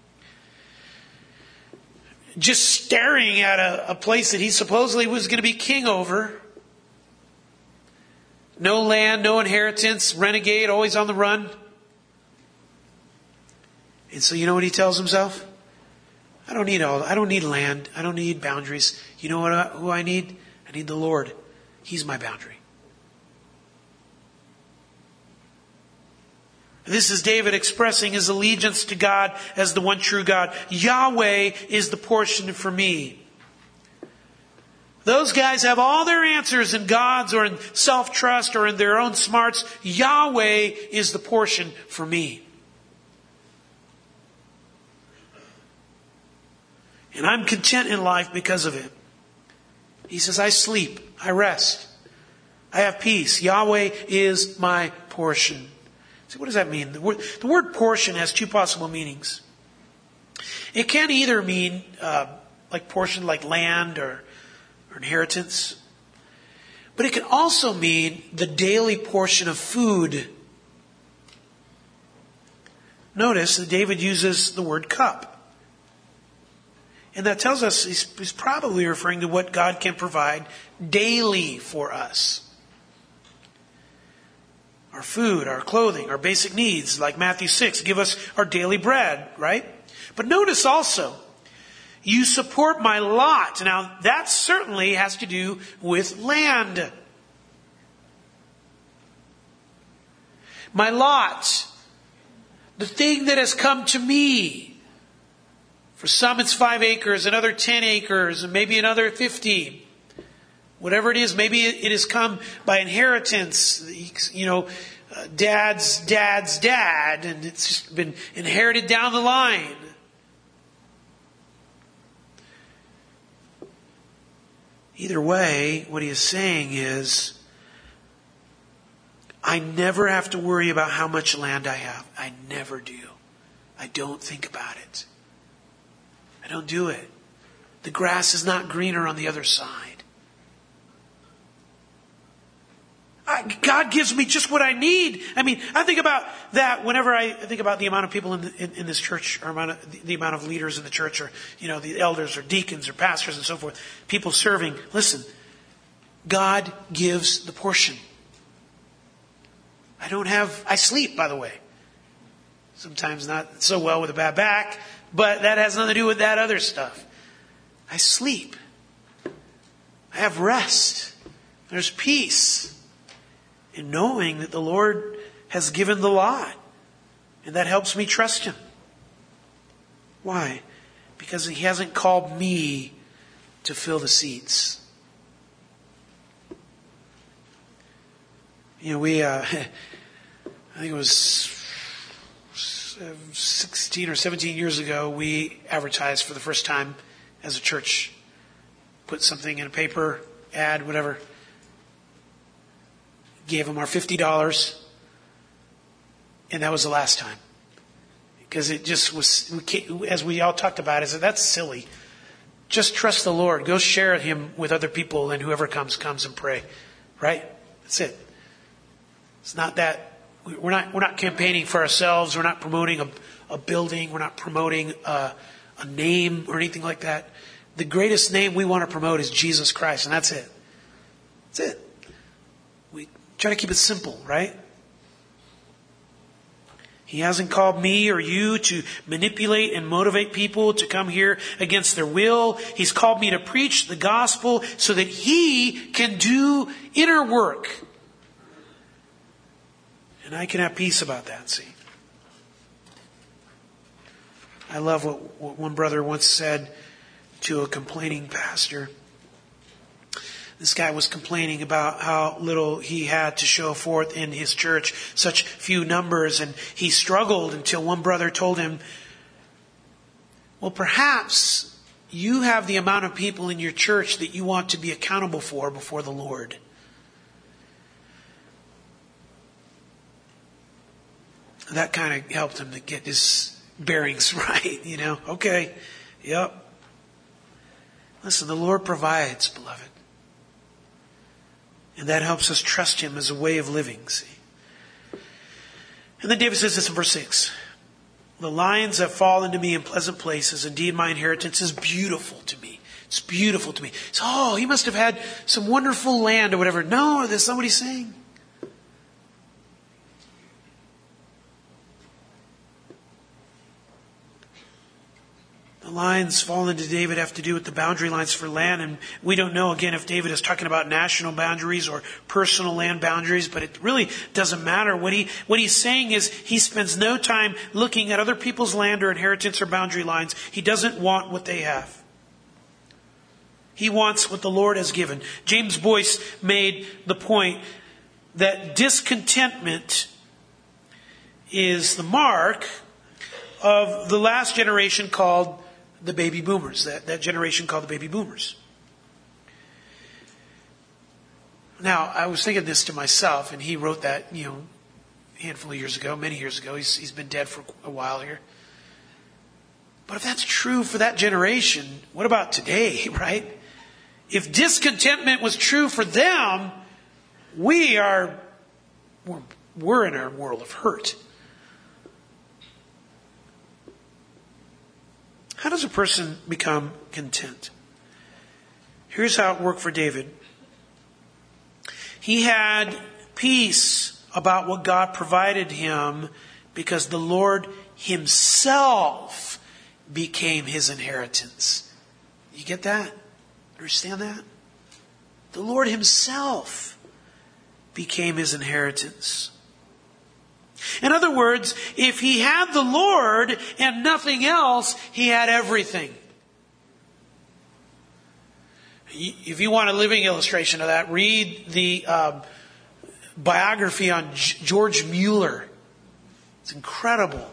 Speaker 1: Just staring at a, a place that he supposedly was going to be king over. No land, no inheritance, renegade, always on the run. And so you know what he tells himself? I don't need all. I don't need land. I don't need boundaries. You know what? I, who I need? I need the Lord. He's my boundary. This is David expressing his allegiance to God as the one true God. Yahweh is the portion for me. Those guys have all their answers in God's or in self-trust or in their own smarts. Yahweh is the portion for me. And I'm content in life because of it. He says, I sleep, I rest, I have peace. Yahweh is my portion. So what does that mean? The word, the word portion has two possible meanings. It can either mean uh, like portion, like land or, or inheritance. But it can also mean the daily portion of food. Notice that David uses the word cup. And that tells us he's, he's probably referring to what God can provide daily for us. Our food, our clothing, our basic needs, like Matthew six, give us our daily bread, right? But notice also, you support my lot. Now, that certainly has to do with land. My lot, the thing that has come to me. For some it's five acres, another ten acres, and maybe another fifty. Whatever it is, maybe it has come by inheritance. You know, uh, dad's dad's dad, and it's just been inherited down the line. Either way, what he is saying is, I never have to worry about how much land I have. I never do. I don't think about it. I don't do it. The grass is not greener on the other side. I, God gives me just what I need. I mean, I think about that whenever I think about the amount of people in, the, in, in this church, or amount of, the, the amount of leaders in the church, or, you know, the elders or deacons or pastors and so forth, people serving. Listen, God gives the portion. I don't have, I sleep, by the way. Sometimes not so well with a bad back. But that has nothing to do with that other stuff. I sleep. I have rest. There's peace in knowing that the Lord has given the lot. And that helps me trust Him. Why? Because He hasn't called me to fill the seats. You know, we, uh, I think it was sixteen or seventeen years ago, we advertised for the first time as a church. Put something in a paper, ad, whatever. Gave them our fifty dollars. And that was the last time. Because it just was, we as we all talked about, is that that's silly. Just trust the Lord. Go share Him with other people, and whoever comes, comes and pray. Right? That's it. It's not that. We're not, we're not campaigning for ourselves. We're not promoting a, a building. We're not promoting a, a name or anything like that. The greatest name we want to promote is Jesus Christ, and that's it. That's it. We try to keep it simple, right? He hasn't called me or you to manipulate and motivate people to come here against their will. He's called me to preach the gospel so that He can do inner work. And I can have peace about that, see. I love what, what one brother once said to a complaining pastor. This guy was complaining about how little he had to show forth in his church, such few numbers, and he struggled until one brother told him, well, perhaps you have the amount of people in your church that you want to be accountable for before the Lord. That kind of helped him to get his bearings right, you know. Okay, yep. Listen, the Lord provides, beloved. And that helps us trust Him as a way of living, see. And then David says this in verse six. The lions have fallen to me in pleasant places. Indeed, my inheritance is beautiful to me. It's beautiful to me. So, oh, he must have had some wonderful land or whatever. No, there's somebody saying. The lines fallen to David have to do with the boundary lines for land. And we don't know, again, if David is talking about national boundaries or personal land boundaries, but it really doesn't matter. What he, what he's saying is he spends no time looking at other people's land or inheritance or boundary lines. He doesn't want what they have. He wants what the Lord has given. James Boyce made the point that discontentment is the mark of the last generation called the baby boomers, that, that generation called the baby boomers. Now, I was thinking this to myself, and he wrote that, you know, a handful of years ago, many years ago. He's, he's been dead for a while here. But if that's true for that generation, what about today, right? If discontentment was true for them, we are, we're, we're in a world of hurt. How does a person become content? Here's how it worked for David. He had peace about what God provided him because the Lord Himself became his inheritance. You get that? Understand that? The Lord Himself became his inheritance. In other words, if he had the Lord and nothing else, he had everything. If you want a living illustration of that, read the um, biography on G- George Mueller. It's incredible.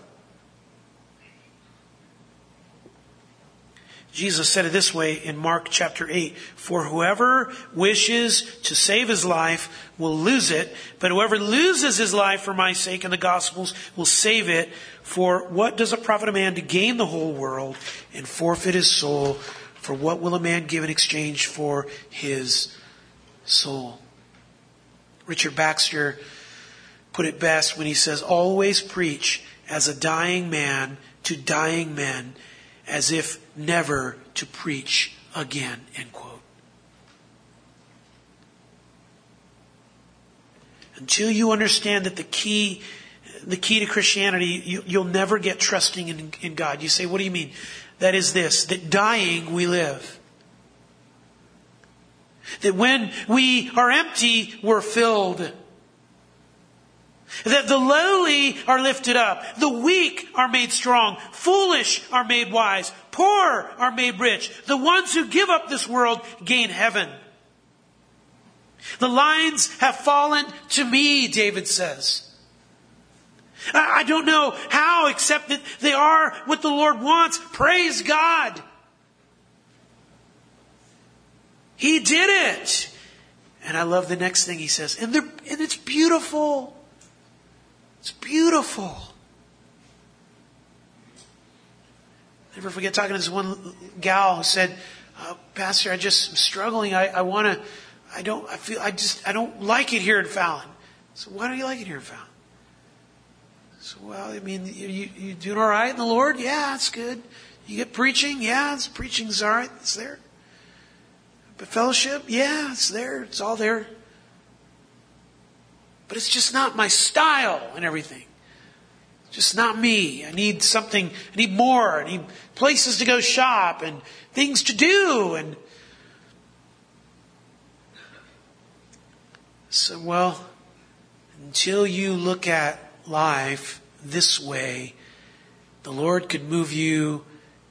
Speaker 1: Jesus said it this way in Mark chapter eight. For whoever wishes to save his life will lose it, but whoever loses his life for my sake and the gospel's will save it. For what does it profit a man to gain the whole world and forfeit his soul? For what will a man give in exchange for his soul? Richard Baxter put it best when he says, always preach as a dying man to dying men, as if never to preach again, end quote. Until you understand that the key, the key to Christianity, you, you'll never get trusting in, in God. You say, what do you mean? That is this, that dying we live. That when we are empty, we're filled. That the lowly are lifted up, the weak are made strong, foolish are made wise, poor are made rich. The ones who give up this world gain heaven. The lines have fallen to me, David says. I don't know how, except that they are what the Lord wants. Praise God. He did it. And I love the next thing he says. And, and it's beautiful. It's beautiful. Never forget talking to this one gal who said, uh, Pastor, I just am struggling. I, I want to, I don't, I feel, I just, I don't like it here in Fallon. So why don't you like it here in Fallon? So, well, I mean, you, you, you doing all right in the Lord? Yeah, it's good. You get preaching? Yeah, it's preaching's all right. It's there. But fellowship? Yeah, it's there. It's all there. But it's just not my style and everything. Just not me. I need something, I need more. I need places to go shop and things to do. And so, well, until you look at life this way, the Lord could move you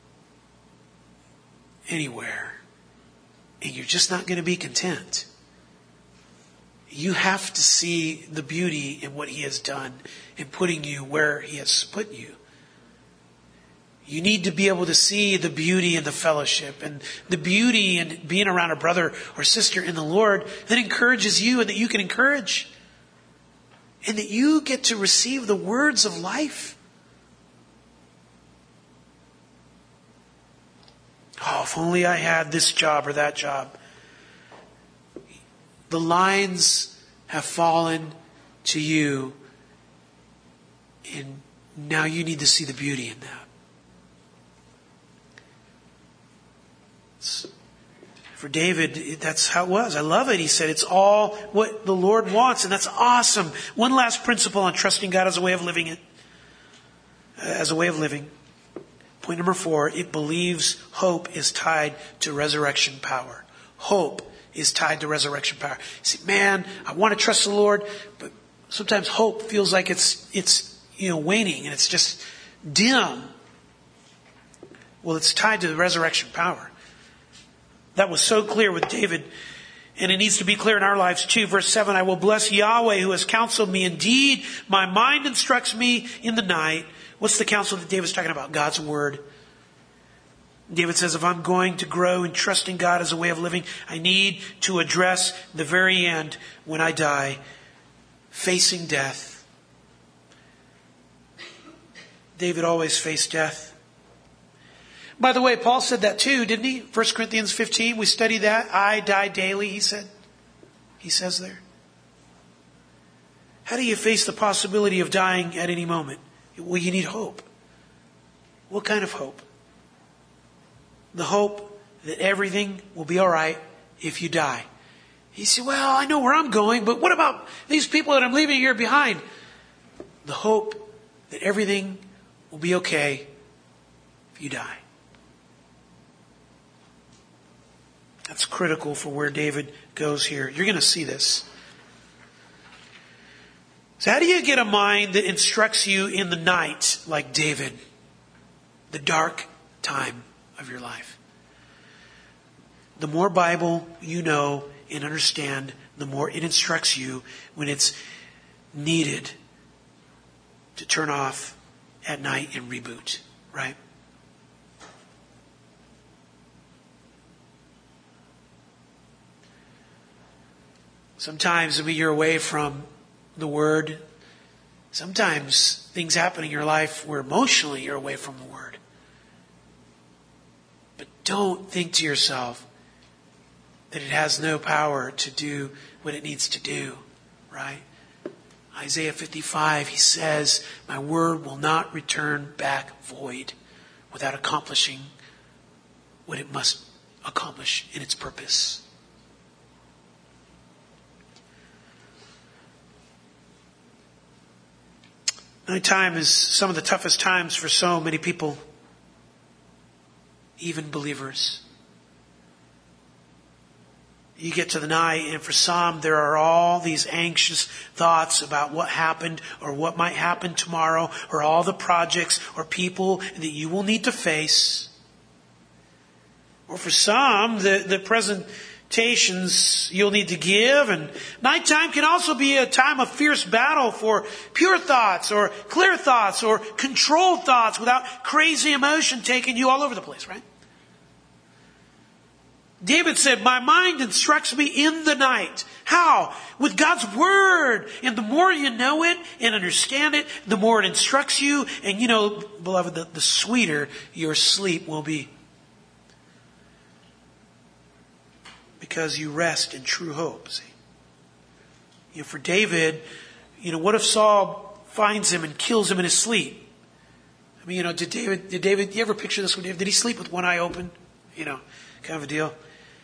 Speaker 1: anywhere, and you're just not going to be content. You have to see the beauty in what He has done in putting you where He has put you. You need to be able to see the beauty in the fellowship and the beauty in being around a brother or sister in the Lord that encourages you and that you can encourage. And that you get to receive the words of life. Oh, if only I had this job or that job. The lines have fallen to you, and now you need to see the beauty in that. For David, that's how it was. I love it. He said it's all what the Lord wants, and that's awesome. One last principle on trusting God as a way of living it. As a way of living. Point number four, it believes hope is tied to resurrection power. Hope is tied to resurrection power. You see, man, I want to trust the Lord, but sometimes hope feels like it's, it's, you know, waning and it's just dim. Well, it's tied to the resurrection power. That was so clear with David, and it needs to be clear in our lives too. Verse seven, I will bless Yahweh who has counseled me. Indeed, my mind instructs me in the night. What's the counsel that David's talking about? God's word. David says, if I'm going to grow in trusting God as a way of living, I need to address the very end when I die, facing death. David always faced death. By the way, Paul said that too, didn't he? First Corinthians fifteen, we studied that. I die daily, he said. He says there. How do you face the possibility of dying at any moment? Well, you need hope. What kind of hope? The hope that everything will be all right if you die. You say, well, I know where I'm going, but what about these people that I'm leaving here behind? The hope that everything will be okay if you die. That's critical for where David goes here. You're going to see this. So how do you get a mind that instructs you in the night like David? The dark time of your life. The more Bible you know and understand, the more it instructs you when it's needed to turn off at night and reboot, right? Sometimes when you're away from the Word, sometimes things happen in your life where emotionally you're away from the Word. But don't think to yourself that it has no power to do what it needs to do, right? Isaiah fifty-five, he says, my word will not return back void without accomplishing what it must accomplish in its purpose. Nighttime is some of the toughest times for so many people, even believers. You get to the night, and for some, there are all these anxious thoughts about what happened or what might happen tomorrow, or all the projects or people that you will need to face. Or for some, the, the presentations you'll need to give. And nighttime can also be a time of fierce battle for pure thoughts or clear thoughts or controlled thoughts without crazy emotion taking you all over the place, right? David said, my mind instructs me in the night. How? With God's Word. And the more you know it and understand it, the more it instructs you. And you know, beloved, the, the sweeter your sleep will be. Because you rest in true hope, see. You know, for David, you know, what if Saul finds him and kills him in his sleep? I mean, you know, did David, did David, you ever picture this with David? Did he sleep with one eye open? You know, kind of a deal.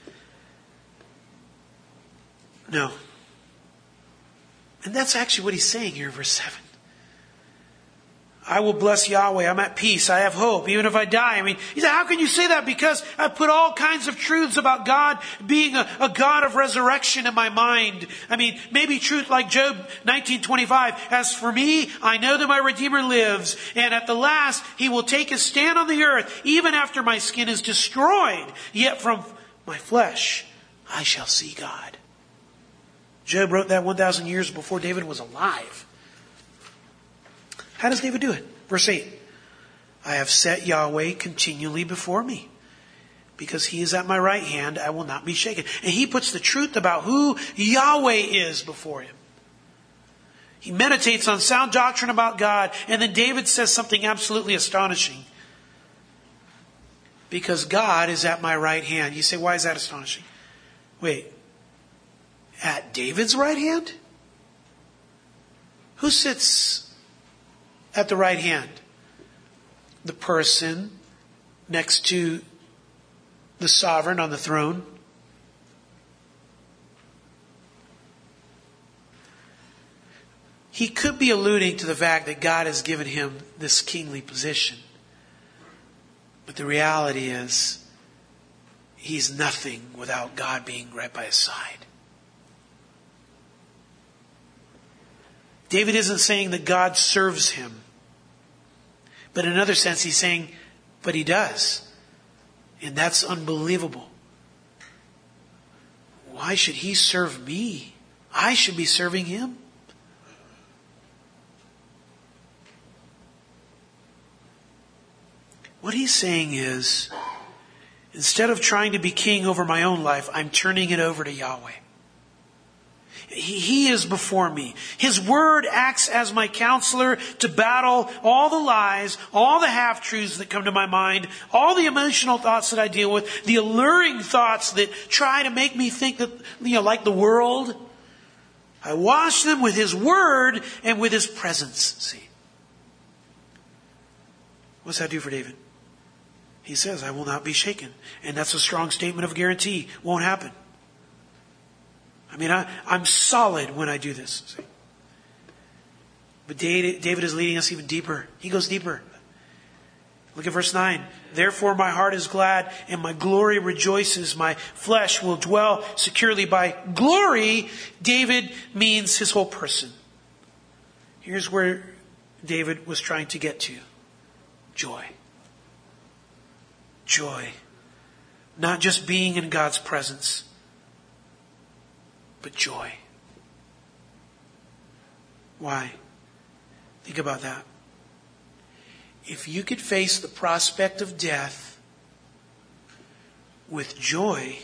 Speaker 1: No. And that's actually what he's saying here in verse seven. I will bless Yahweh. I'm at peace. I have hope, even if I die. I mean, he said, how can you say that? Because I've put all kinds of truths about God being a, a God of resurrection in my mind. I mean, maybe truth like Job nineteen twenty-five. As for me, I know that my Redeemer lives, and at the last he will take his stand on the earth, even after my skin is destroyed. Yet from my flesh I shall see God. Job wrote that one thousand years before David was alive. How does David do it? Verse eight. I have set Yahweh continually before me. Because he is at my right hand, I will not be shaken. And he puts the truth about who Yahweh is before him. He meditates on sound doctrine about God. And then David says something absolutely astonishing. Because God is at my right hand. You say, why is that astonishing? Wait. At David's right hand? Who sits at the right hand? The person next to the sovereign on the throne. He could be alluding to the fact that God has given him this kingly position. But the reality is, he's nothing without God being right by his side. David isn't saying that God serves him. But in another sense, he's saying, but he does. And that's unbelievable. Why should he serve me? I should be serving him. What he's saying is, instead of trying to be king over my own life, I'm turning it over to Yahweh. He is before me. His word acts as my counselor to battle all the lies, all the half-truths that come to my mind, all the emotional thoughts that I deal with, the alluring thoughts that try to make me think that, you know, like the world. I wash them with his word and with his presence. See? What's that do for David? He says, I will not be shaken. And that's a strong statement of guarantee. Won't happen. I mean, I, I'm solid when I do this. See? But David, David is leading us even deeper. He goes deeper. Look at verse nine. Therefore my heart is glad and my glory rejoices. My flesh will dwell securely. By glory, David means his whole person. Here's where David was trying to get to. Joy. Joy. Not just being in God's presence, but joy. Why? Think about that. If you could face the prospect of death with joy,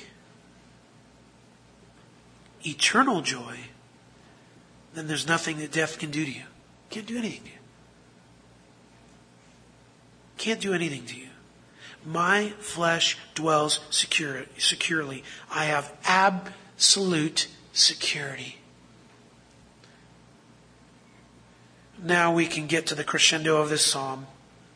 Speaker 1: eternal joy, then there's nothing that death can do to you. Can't do anything to you. Can't do anything to you. My flesh dwells secure, securely. I have absolute security. Now we can get to the crescendo of this psalm.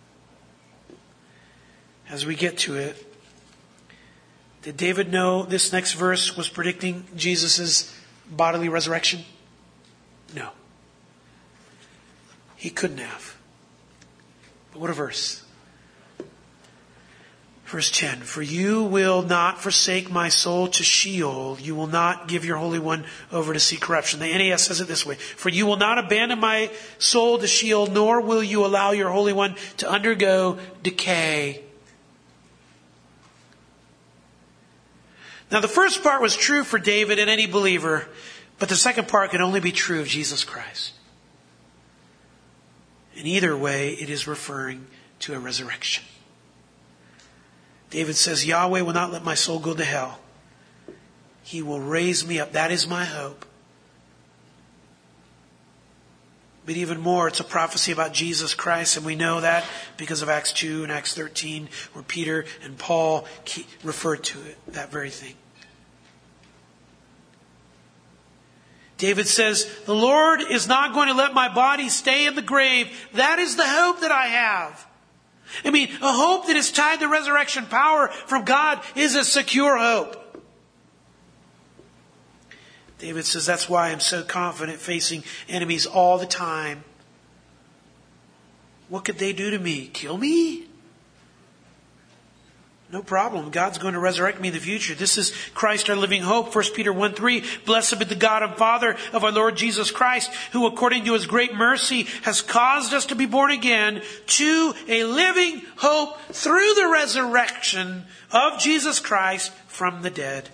Speaker 1: As we get to it, did David know this next verse was predicting Jesus' bodily resurrection? No. He couldn't have. But what a verse. Verse ten, for you will not forsake my soul to Sheol. You will not give your Holy One over to see corruption. The N A S says it this way. For you will not abandon my soul to Sheol, nor will you allow your Holy One to undergo decay. Now the first part was true for David and any believer, but the second part can only be true of Jesus Christ. In either way, it is referring to a resurrection. David says, Yahweh will not let my soul go to hell. He will raise me up. That is my hope. But even more, it's a prophecy about Jesus Christ, and we know that because of Acts two and Acts thirteen, where Peter and Paul referred to it, that very thing. David says, the Lord is not going to let my body stay in the grave. That is the hope that I have. I mean, a hope that is tied to resurrection power from God is a secure hope. David says, that's why I'm so confident facing enemies all the time. What could they do to me? Kill me? No problem. God's going to resurrect me in the future. This is Christ, our living hope. First Peter one three. Blessed be the God and Father of our Lord Jesus Christ, who according to his great mercy has caused us to be born again to a living hope through the resurrection of Jesus Christ from the dead.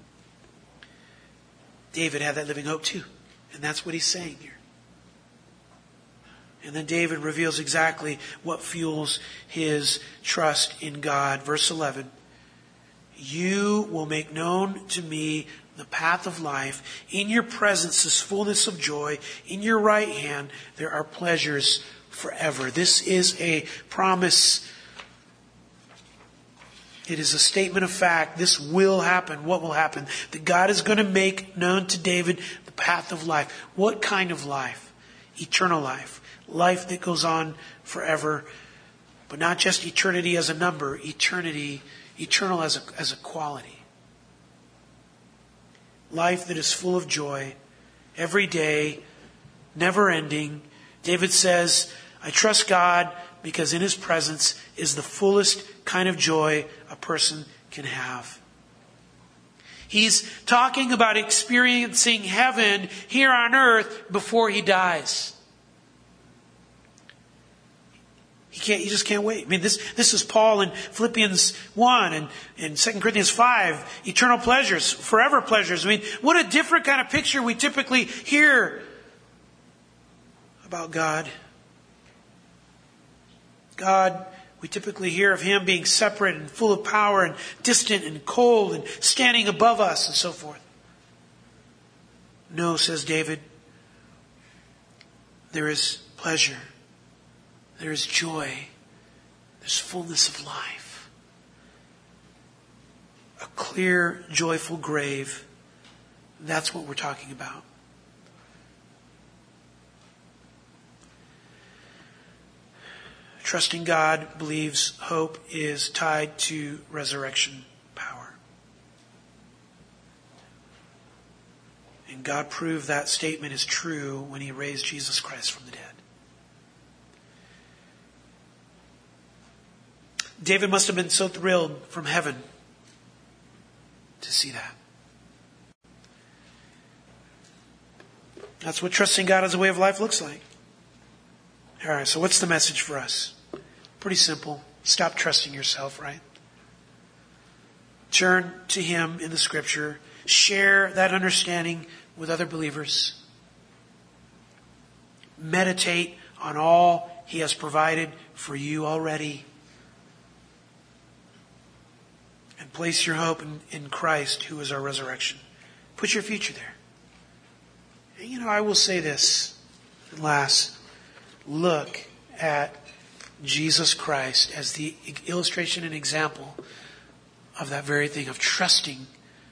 Speaker 1: David had that living hope too. And that's what he's saying here. And then David reveals exactly what fuels his trust in God. Verse eleven. You will make known to me the path of life. In your presence is fullness of joy. In your right hand there are pleasures forever. This is a promise. It is a statement of fact. This will happen. What will happen? That God is going to make known to David the path of life. What kind of life? Eternal life. Life that goes on forever, but not just eternity as a number, eternity, eternal as a, as a quality. Life that is full of joy, every day, never ending. David says, I trust God because in his presence is the fullest kind of joy a person can have. He's talking about experiencing heaven here on earth before he dies. He can't, he just can't wait. I mean, this, this is Paul in Philippians one and in Second Corinthians five, eternal pleasures, forever pleasures. I mean, what a different kind of picture we typically hear about God. God, we typically hear of him being separate and full of power and distant and cold and standing above us and so forth. No, says David, there is pleasure. There is joy. There's fullness of life. A clear, joyful grave. That's what we're talking about. Trusting God believes hope is tied to resurrection power. And God proved that statement is true when he raised Jesus Christ from the dead. David must have been so thrilled from heaven to see that. That's what trusting God as a way of life looks like. All right, so what's the message for us? Pretty simple. Stop trusting yourself, right? Turn to him in the scripture. Share that understanding with other believers. Meditate on all he has provided for you already. And place your hope in, in Christ, who is our resurrection. Put your future there. And, you know, I will say this, and last, look at Jesus Christ as the illustration and example of that very thing, of trusting,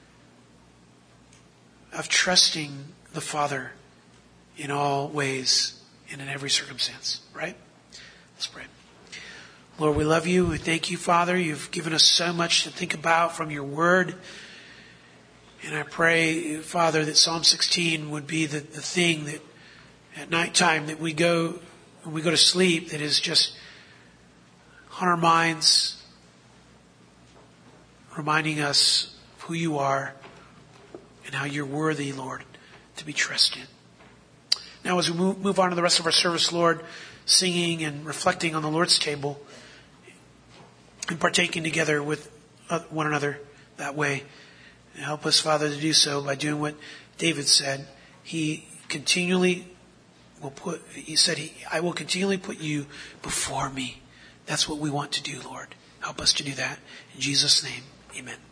Speaker 1: of trusting the Father in all ways and in every circumstance, right? Let's pray. Lord, we love you. We thank you, Father. You've given us so much to think about from your word. And I pray, Father, that Psalm sixteen would be the, the thing that at nighttime that we go, when we go to sleep, that is just on our minds, reminding us of who you are and how you're worthy, Lord, to be trusted. Now, as we move, move on to the rest of our service, Lord, singing and reflecting on the Lord's table and partaking together with one another that way. And help us, Father, to do so by doing what David said. He continually will put, he said, he, I will continually put you before me. That's what we want to do, Lord. Help us to do that. In Jesus' name, amen.